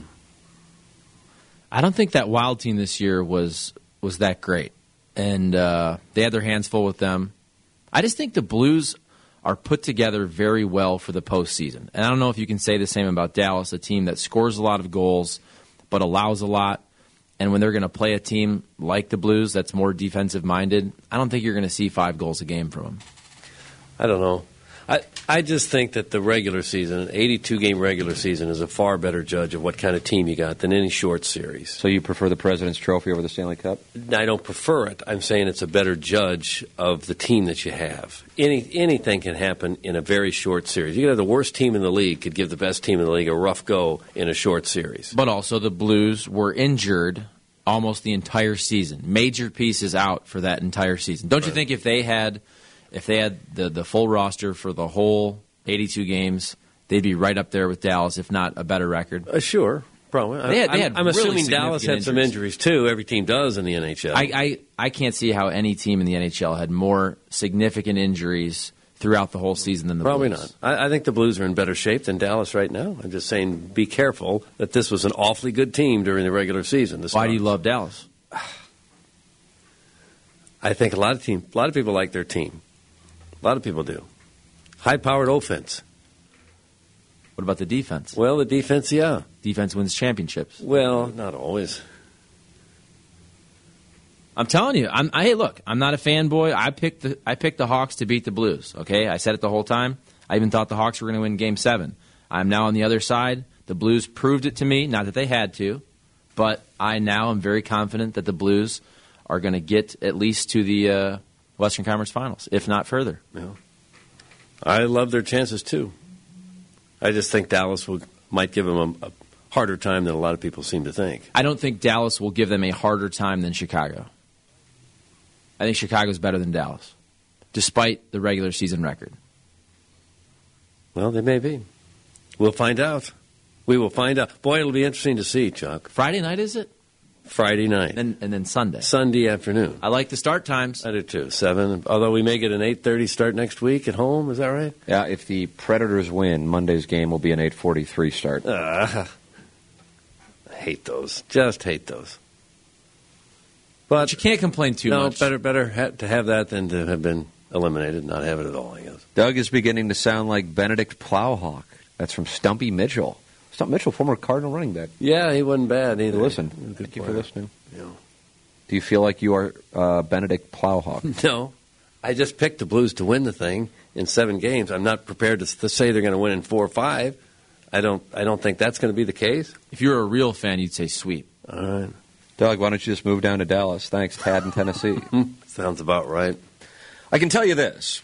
I don't think that Wild team this year was that great, and they had their hands full with them. I just think the Blues are put together very well for the postseason, and I don't know if you can say the same about Dallas, a team that scores a lot of goals but allows a lot, and when they're going to play a team like the Blues that's more defensive-minded, I don't think you're going to see 5 goals a game from them. I don't know. I just think that the regular season, an 82-game regular season, is a far better judge of what kind of team you got than any short series. So you prefer the President's Trophy over the Stanley Cup? I don't prefer it. I'm saying it's a better judge of the team that you have. Anything can happen in a very short series. You could have the worst team in the league could give the best team in the league a rough go in a short series. But also the Blues were injured almost the entire season. Major pieces out for that entire season. Don't you think if they had the full roster for the whole 82 games, they'd be right up there with Dallas, if not a better record? Sure, probably. I'm assuming Dallas had some injuries, too. Every team does in the NHL. I can't see how any team in the NHL had more significant injuries throughout the whole season than the Blues. Blues. Probably not. I think the Blues are in better shape than Dallas right now. I'm just saying be careful that this was an awfully good team during the regular season. Why do you love Dallas? I think a lot of people like their team. A lot of people do. High-powered offense. What about the defense? Well, the defense, yeah. Defense wins championships. Well, not always. I'm telling you. Hey, look, I'm not a fanboy. I picked the Hawks to beat the Blues, okay? I said it the whole time. I even thought the Hawks were going to win Game 7. I'm now on the other side. The Blues proved it to me, not that they had to, but I now am very confident that the Blues are going to get at least to the Western Conference Finals, if not further. Yeah. I love their chances, too. I just think Dallas might give them a harder time than a lot of people seem to think. I don't think Dallas will give them a harder time than Chicago. I think Chicago's better than Dallas, despite the regular season record. Well, they may be. We'll find out. We will find out. Boy, it'll be interesting to see, Chuck. Friday night, is it? Friday night. And then Sunday. Sunday afternoon. I like the start times. I do too. 7. Although we may get an 8:30 start next week at home. Is that right? Yeah, if the Predators win, Monday's game will be an 8:43 start. I hate those. Just hate those. But you can't complain too much. No, better to have that than to have been eliminated and not have it at all, I guess. Doug is beginning to sound like Benedict Plowhawk. That's from Stumpy Mitchell. Stumpy Mitchell, former Cardinal running back. Yeah, he wasn't bad either. Listen, thank you for listening. Yeah. Do you feel like you are Benedict Plowhawk? No. I just picked the Blues to win the thing in 7 games. I'm not prepared to say they're going to win in 4 or 5. I don't think that's going to be the case. If you were a real fan, you'd say sweep. All right. Doug, why don't you just move down to Dallas? Thanks, Tad in Tennessee. Sounds about right. I can tell you this.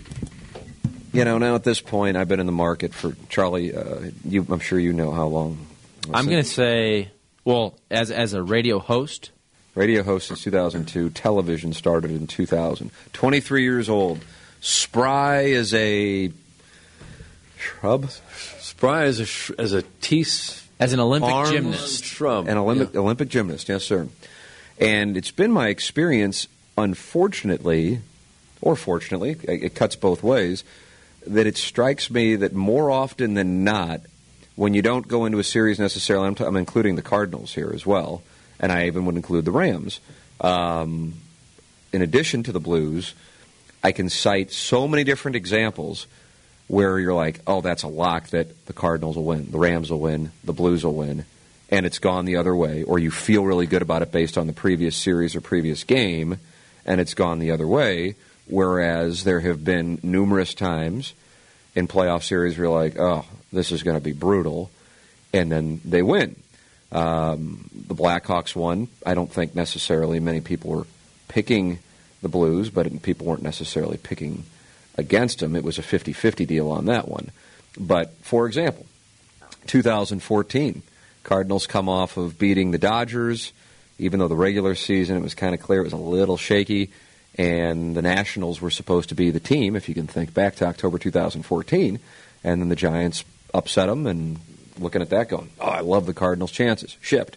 Now at this point, I've been in the market for Charlie. I'm sure you know how long. I'm going to say, well, as a radio host. Radio host since 2002. Television started in 2000. 23 years old. Spry as a shrub. Spry as a as an Olympic gymnast. Shrub. An Olympic gymnast, yes, sir. And it's been my experience, unfortunately, or fortunately, it cuts both ways, that it strikes me that more often than not, when you don't go into a series necessarily, I'm including the Cardinals here as well, and I even would include the Rams. In addition to the Blues, I can cite so many different examples where you're like, oh, that's a lock that the Cardinals will win, the Rams will win, the Blues will win, and it's gone the other way, or you feel really good about it based on the previous series or previous game, and it's gone the other way, whereas there have been numerous times in playoff series where you're like, oh, this is going to be brutal, and then they win. The Blackhawks won. I don't think necessarily many people were picking the Blues, but people weren't necessarily picking against them. It was a 50-50 deal on that one. But, for example, 2014, Cardinals come off of beating the Dodgers, even though the regular season, it was kind of clear it was a little shaky, and the Nationals were supposed to be the team, if you can think back to October 2014, and then the Giants upset them, and looking at that going, oh, I love the Cardinals' chances. Shipped.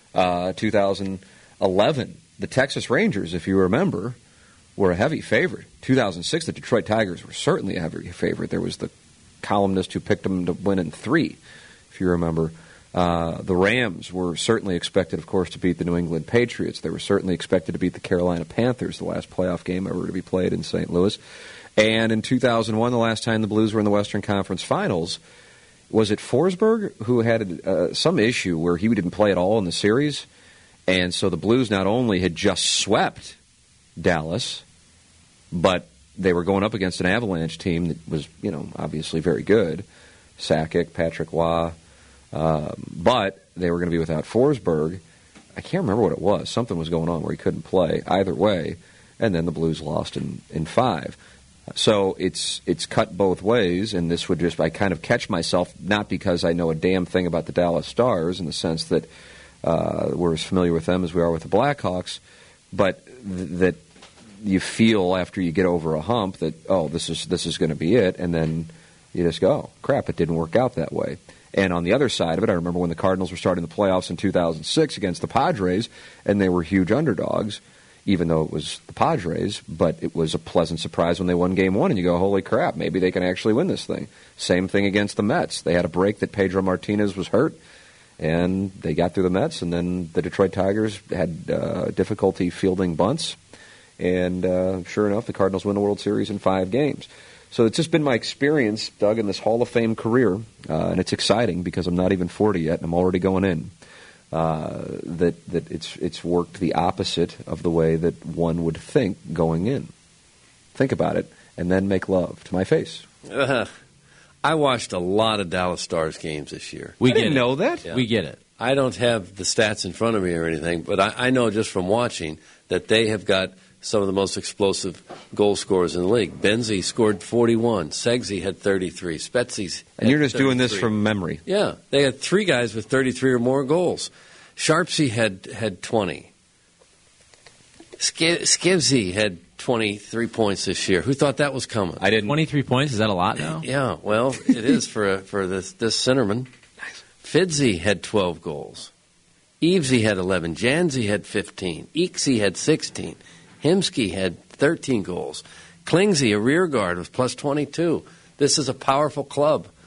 2011, the Texas Rangers, if you remember, were a heavy favorite. 2006, the Detroit Tigers were certainly a heavy favorite. There was the columnist who picked them to win in 3, if you remember. The Rams were certainly expected, of course, to beat the New England Patriots. They were certainly expected to beat the Carolina Panthers, the last playoff game ever to be played in St. Louis. And in 2001, the last time the Blues were in the Western Conference Finals, was it Forsberg who had some issue where he didn't play at all in the series? And so the Blues not only had just swept Dallas, but they were going up against an Avalanche team that was, obviously very good. Sakic, Patrick Waugh. But they were going to be without Forsberg. I can't remember what it was. Something was going on where he couldn't play either way. And then the Blues lost in 5. So it's cut both ways, and this would just, I kind of catch myself, not because I know a damn thing about the Dallas Stars in the sense that we're as familiar with them as we are with the Blackhawks, but that you feel after you get over a hump that, oh, this is going to be it, and then you just go, oh, crap, it didn't work out that way. And on the other side of it, I remember when the Cardinals were starting the playoffs in 2006 against the Padres, and they were huge underdogs, even though it was the Padres, but it was a pleasant surprise when they won Game 1, and you go, holy crap, maybe they can actually win this thing. Same thing against the Mets. They had a break that Pedro Martinez was hurt, and they got through the Mets, and then the Detroit Tigers had difficulty fielding bunts, and sure enough, the Cardinals win the World Series in 5 games. So it's just been my experience, Doug, in this Hall of Fame career, and it's exciting because I'm not even 40 yet, and I'm already going in. That it's worked the opposite of the way that one would think going in. Think about it, and then make love to my face. I watched a lot of Dallas Stars games this year. I didn't know that. Yeah. We get it. I don't have the stats in front of me or anything, but I know just from watching that they have got some of the most explosive goal scorers in the league. Benzie scored 41. Segsy had 33. Spetzi's had And you're just 33. doing this from memory. Yeah. They had 3 guys with 33 or more goals. Sharpsy had 20. Skivsy had 23 points this year. Who thought that was coming? I didn't. 23 points, is that a lot now? Yeah, well, it is for this centerman. Fidzy had 12 goals. Evesy had 11. Janzy had 15. Eaksy had 16. Hemsky had 13 goals. Klingsy, a rear guard, was plus 22. This is a powerful club.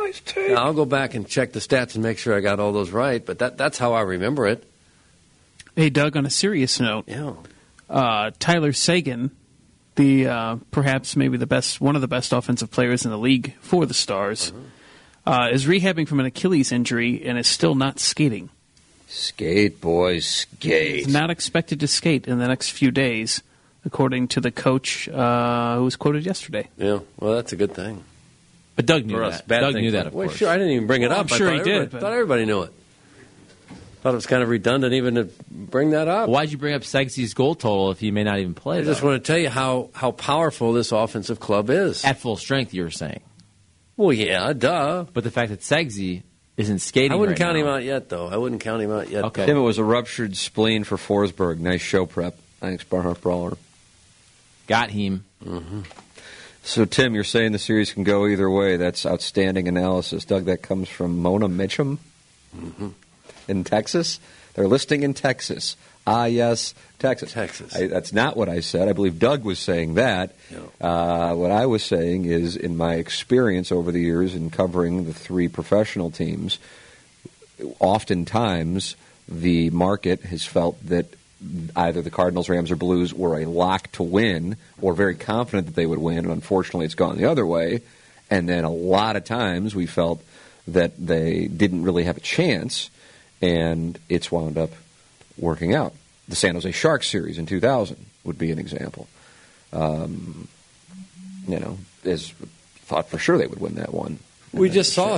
Nice take. Now, I'll go back and check the stats and make sure I got all those right, but that's how I remember it. Hey, Doug, on a serious note, Tyler Seguin, the perhaps maybe one of the best offensive players in the league for the Stars, is rehabbing from an Achilles injury and is still not skating. Skate, boys, skate. He's not expected to skate in the next few days, according to the coach who was quoted yesterday. Yeah, well, that's a good thing. But Doug knew For that. us, bad Doug thing knew for- that, of well, course. Sure, I didn't even bring it up. I'm sure he did. I thought everybody knew it. Thought it was kind of redundant even to bring that up. Why'd you bring up Segsy's goal total if he may not even play? I just want to tell you how powerful this offensive club is. At full strength, you were saying. Well, yeah, duh. But the fact that Segsy isn't skating I wouldn't right count now. him out yet, though. I wouldn't count him out yet. Okay. Tim, it was a ruptured spleen for Forsberg. Nice show prep. Thanks, Barhart Brawler. Got him. So, Tim, you're saying the series can go either way. That's outstanding analysis. Doug, that comes from Mona Mitchum in Texas. They're listing in Texas. Ah, yes, Texas. That's not what I said. I believe Doug was saying that. What I was saying is, in my experience over the years in covering the three professional teams, oftentimes the market has felt that either the Cardinals, Rams, or Blues were a lock to win or very confident that they would win, and unfortunately it's gone the other way. And then a lot of times we felt that they didn't really have a chance, and it's wound up working out. The San Jose Sharks series in 2000 would be an example. As thought for sure they would win that one. We just saw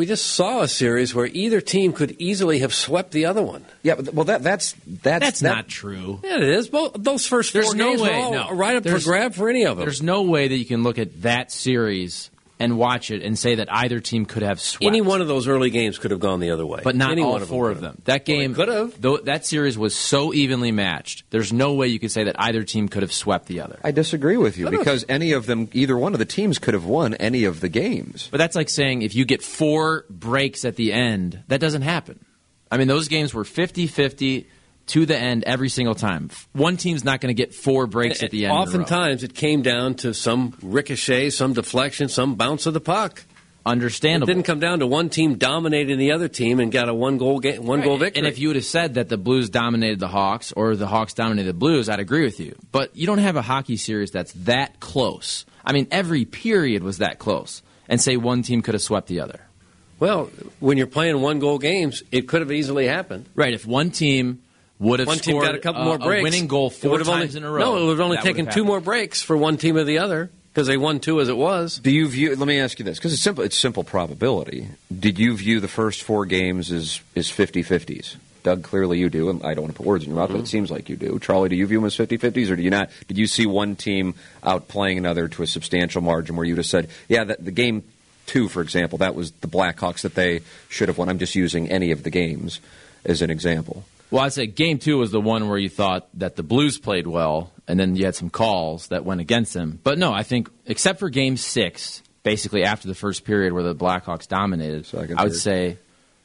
a series where either team could easily have swept the other one. Yeah, but that's not true. Yeah, it is. Both those first four There's no games way. were all No. right up for There's- grab for any of them. There's no way that you can look at that series and watch it and say that either team could have swept. Any one of those early games could have gone the other way, But not Any all one of four them of them. That game could have. That series was so evenly matched. There's no way you could say that either team could have swept the other. I disagree with you because any of them, either one of the teams could have won any of the games. But that's like saying if you get 4 breaks at the end, that doesn't happen. I mean, those games were 50-50 to the end every single time. One team's not going to get 4 breaks at the end. Oftentimes, it came down to some ricochet, some deflection, some bounce of the puck. Understandable. It didn't come down to one team dominating the other team and got a one goal victory. And if you would have said that the Blues dominated the Hawks or the Hawks dominated the Blues, I'd agree with you. But you don't have a hockey series that's that close. I mean, every period was that close. And say one team could have swept the other. Well, when you're playing one goal games, it could have easily happened. Right. If one team would have One team scored got a couple more breaks, a winning goal it 4 would have times only, in a row. No, it would have only that taken would have 2 happened. more breaks for one team or the other because they won 2 as it was. Do you view? Let me ask you this because it's simple probability. Did you view the first 4 games as 50-50s? Doug, clearly you do, and I don't want to put words in your mouth, but it seems like you do. Charlie, do you view them as 50-50s, or do you not? Did you see one team outplaying another to a substantial margin where you'd have said, yeah, the game 2, for example, that was the Blackhawks that they should have won? I'm just using any of the games as an example. Well, I'd say Game 2 was the one where you thought that the Blues played well, and then you had some calls that went against them. But no, I think, except for Game 6, basically after the first period where the Blackhawks dominated, I would say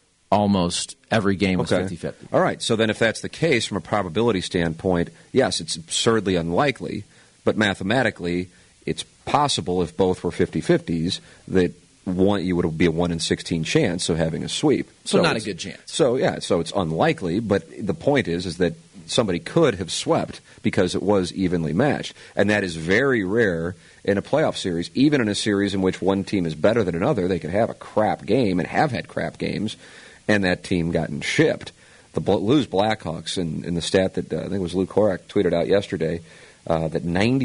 almost every game was 50-50. All right, so then if that's the case, from a probability standpoint, yes, it's absurdly unlikely, but mathematically, it's possible if both were 50-50s that you would be a 1 in 16 chance of having a sweep. So not a good chance. So it's unlikely, but the point is that somebody could have swept because it was evenly matched, and that is very rare in a playoff series. Even in a series in which one team is better than another, they could have a crap game and have had crap games, and that team gotten shipped. The Blues Blackhawks, in the stat that I think it was Lou Korak tweeted out yesterday, that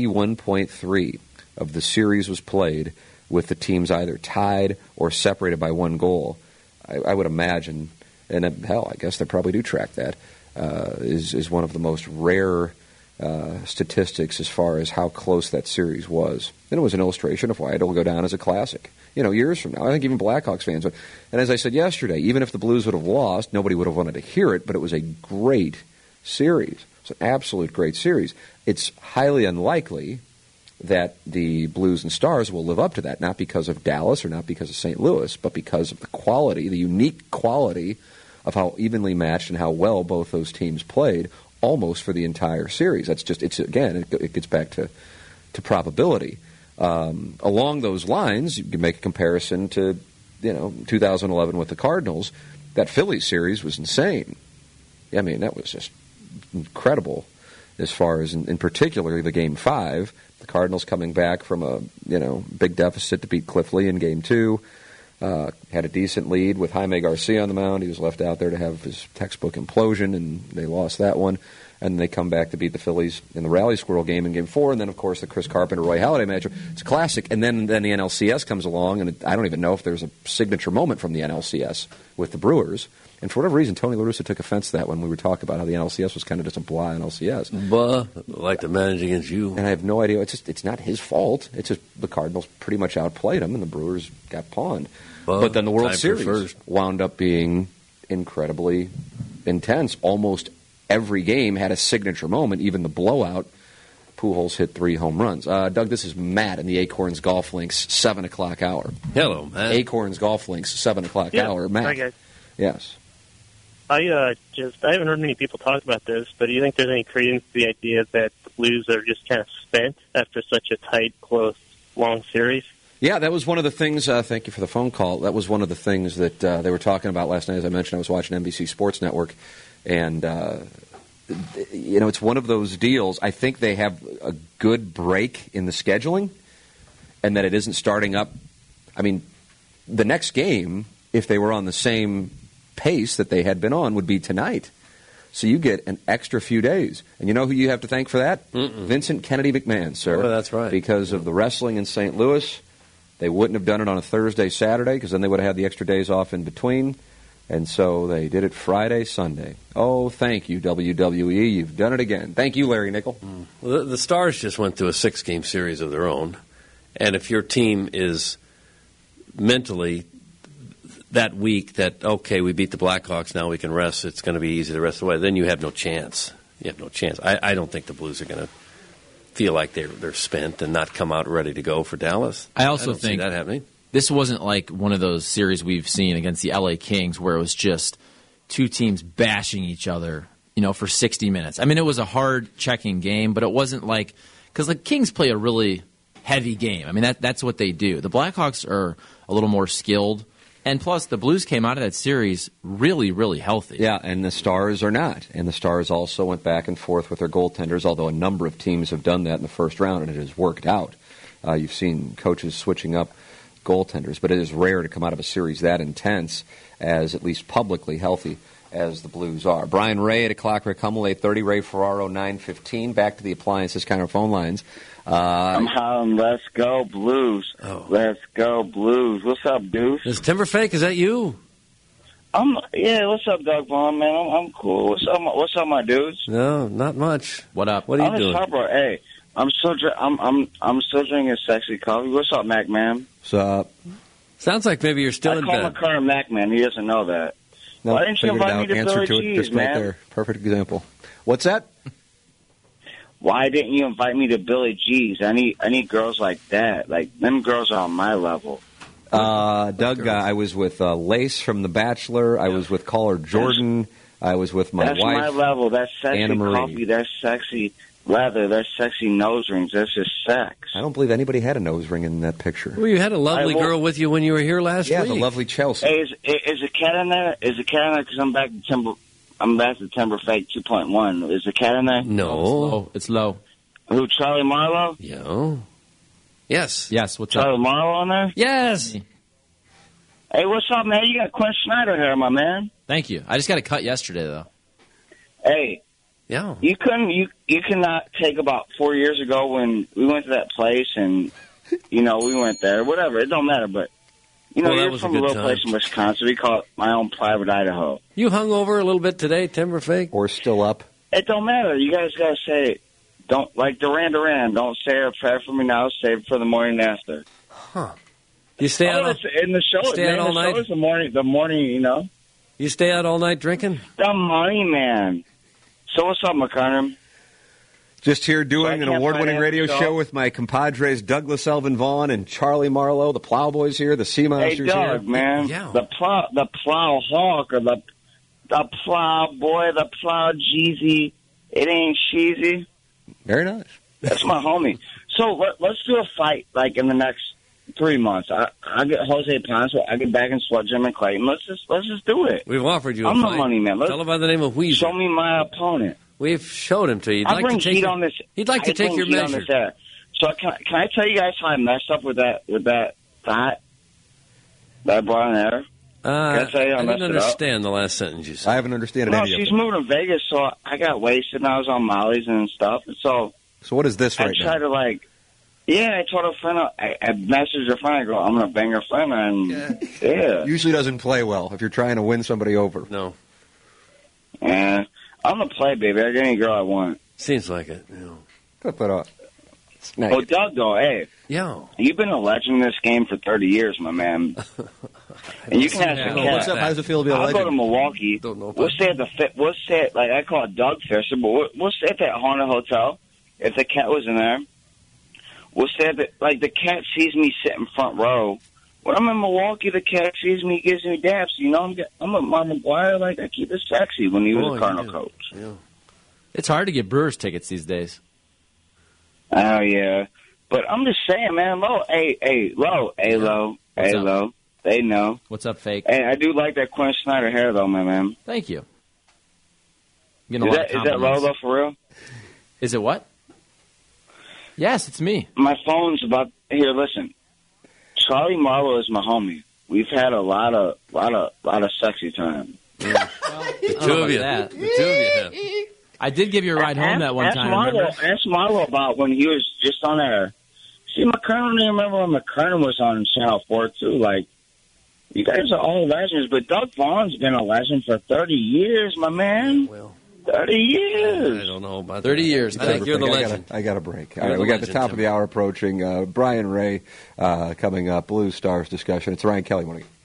91.3 of the series was played with the teams either tied or separated by 1 goal. I would imagine, and hell, I guess they probably do track that, is one of the most rare statistics as far as how close that series was. And it was an illustration of why it'll go down as a classic. Years from now, I think even Blackhawks fans would. And as I said yesterday, even if the Blues would have lost, nobody would have wanted to hear it, but it was a great series. It's an absolute great series. It's highly unlikely that the Blues and Stars will live up to that, not because of Dallas or not because of St. Louis, but because of the quality, the unique quality of how evenly matched and how well both those teams played almost for the entire series. It gets back to probability. Along those lines, you can make a comparison to 2011 with the Cardinals. That Phillies series was insane. I mean, that was just incredible as far as, in particular, the Game 5. The Cardinals coming back from a big deficit to beat Cliff Lee in Game 2. Had a decent lead with Jaime Garcia on the mound. He was left out there to have his textbook implosion, and they lost that one. And they come back to beat the Phillies in the Rally Squirrel game in Game 4. And then, of course, the Chris Carpenter-Roy Halladay matchup. It's a classic. And then the NLCS comes along, and I don't even know if there's a signature moment from the NLCS with the Brewers. And for whatever reason, Tony La Russa took offense to that when we were talking about how the NLCS was kind of just a blah NLCS. But like to manage against you. And I have no idea. It's not his fault. It's just the Cardinals pretty much outplayed him, and the Brewers got pawned. But then the World Series wound up being incredibly intense. Almost every game had a signature moment, even the blowout. Pujols hit 3 home runs. Doug, this is Matt in the Acorns Golf Links 7 o'clock hour. Hello, Matt. Acorns Golf Links 7 o'clock hour. Matt. Hi, guys. Yes. I haven't heard many people talk about this, but do you think there's any credence to the idea that the Blues are just kind of spent after such a tight, close, long series? Yeah, that was one of the things, thank you for the phone call, that was one of the things that they were talking about last night. As I mentioned, I was watching NBC Sports Network, and, it's one of those deals. I think they have a good break in the scheduling, and that it isn't starting up. I mean, the next game, if they were on the same pace that they had been on, would be tonight. So you get an extra few days. And you know who you have to thank for that? Vincent Kennedy McMahon, sir. Oh, that's right. Because of the wrestling in St. Louis, they wouldn't have done it on a Thursday, Saturday, because then they would have had the extra days off in between. And so they did it Friday, Sunday. Oh, thank you, WWE. You've done it again. Thank you, Larry Nickel. Well, the Stars just went through a 6-game series of their own. And if your team is mentally that week that, okay, we beat the Blackhawks, now we can rest, it's going to be easy the rest of the way, then you have no chance. You have no chance. I don't think the Blues are going to feel like they're spent and not come out ready to go for Dallas. I also don't think see that happening. This wasn't like one of those series we've seen against the LA Kings where it was just two teams bashing each other, for 60 minutes. I mean, it was a hard checking game, but it wasn't like – because the Kings play a really heavy game. I mean, that's what they do. The Blackhawks are a little more skilled. And plus, the Blues came out of that series really, really healthy. Yeah, and the Stars are not. And the Stars also went back and forth with their goaltenders, although a number of teams have done that in the first round, and it has worked out. You've seen coaches switching up goaltenders, but it is rare to come out of a series that intense as at least publicly healthy as the Blues are. Brian Ray, 8 o'clock, Rick Hummel, 8:30, Ray Ferraro, 9:15. Back to the appliances kind of phone lines. I'm hollering, let's go Blues. Oh. Let's go Blues. What's up, Deuce? Is Timberfake, is that you? What's up, Doug Vaughn, man? I'm cool. What's up, my dudes? No, not much. What up? What are you doing? Hey, I'm still drinking sexy coffee. What's up, Mac Man? What's up? Sounds like maybe you're still in I call bed. my current Mac Man. He doesn't know that. No, Why didn't you invite me to Answer Billy to it, G's, just right man? there. Perfect example. What's that? Why didn't you invite me to Billy G's? I need girls like that. Like, them girls are on my level. Doug, I was with Lace from The Bachelor. I was with caller Jordan. I was with my That's wife. my level. That's sexy Anna Marie. coffee. That's sexy leather. That's sexy nose rings. That's just sex. I don't believe anybody had a nose ring in that picture. Well, you had a lovely girl with you when you were here last Yeah, week. the lovely Chelsea. Hey, is the cat in there? Is the cat in there? Because I'm back to Timberfake 2.1. Is the cat in there? No. It's low. Who, Charlie Marlowe? Yeah. Yes. Yes, what's Charlie up? Marlowe in there? Yes. Hey, what's up, man? You got Quinn Snyder here, my man. Thank you. I just got a cut yesterday, though. Hey. Yeah. You cannot take about 4 years ago when we went to that place and, we went there. Whatever. It don't matter, but, Well, that you're was from a a good little time. place in Wisconsin. We call it my own private Idaho. You hung over a little bit today, Timberfake? Or still up. It don't matter. You guys got to say, don't, like Duran Duran, don't say a prayer for me now, save it for the morning after. Huh. You stay out in the show. stay out all the night? show is the morning, You stay out all night drinking? The money, man. So what's up, McConnell? Just here doing an can't award-winning finance radio the show? show with my compadres Douglas Elvin Vaughn and Charlie Marlowe. The Plowboys here, the Sea Hey, Monsters Doug, here. man. Yeah. The plow hawk or the plow boy, the plow Jeezy. It ain't cheesy. Very nice. That's my homie. So let's do a fight, like, in the next 3 months. I get Jose Ponce. I get back in Sweat Jim and Clayton. Let's just do it. We've offered you I'm a the fight. money man. Tell him by the name of Weezer. Show me my opponent. We've showed him to you. I bring heat on this. He'd like to I take bring your heat on measure. this air. So can I tell you guys how I messed up with that thought that I brought in there? Can I tell you how I I messed didn't it up? understand the last sentence you said. I haven't understood No, any of she's it. moving to Vegas, so I got wasted and I was on Molly's and stuff. And so what is this right I tried now? to I told a friend, I messaged a friend, I go, I'm going to bang her friend, and yeah. Usually doesn't play well if you're trying to win somebody over. No. And I'm going to play, baby. I get any girl I want. Seems like it. But Oh, Doug, though, hey. Yeah. You've been a legend in this game for 30 years, my man. And you can ask the cat. What's up? How does it feel to be a I'll legend? go to Milwaukee. We'll stay at I call it Doug Fisher, but we'll stay at that haunted hotel. If the cat was in there, we'll stay at the cat sees me sitting front row. When I'm in Milwaukee, the cat sees me, gives me daps. You know, I'm a Mark McGuire. I keep it sexy when he was a Cardinal coach. Yeah. It's hard to get Brewers tickets these days. Oh, yeah. But I'm just saying, man, Lo. They know. What's up, fake? Hey, I do like that Quinn Snyder hair, though, my man. Thank you. Is that Lo, though, for real? Is it what? Yes, it's me. My phone's about... Here, listen. Charlie Marlowe is my homie. We've had a lot of sexy time. Yeah. The two of you. The two of you have. I did give you a ride home that one time, remember? Ask Marlowe about when he was just on there. See, McKernan, I remember when McKernan was on Channel 4, too. You guys are all legends, but Doug Vaughn's been a legend for 30 years, my man. Well, 30 years. I don't know about 30 years. I think you're the legend. I got a break. All You're right, the we got legend, the top Tim. of the hour approaching. Brian Ray coming up, Blue Stars discussion. It's Ryan Kelly morning.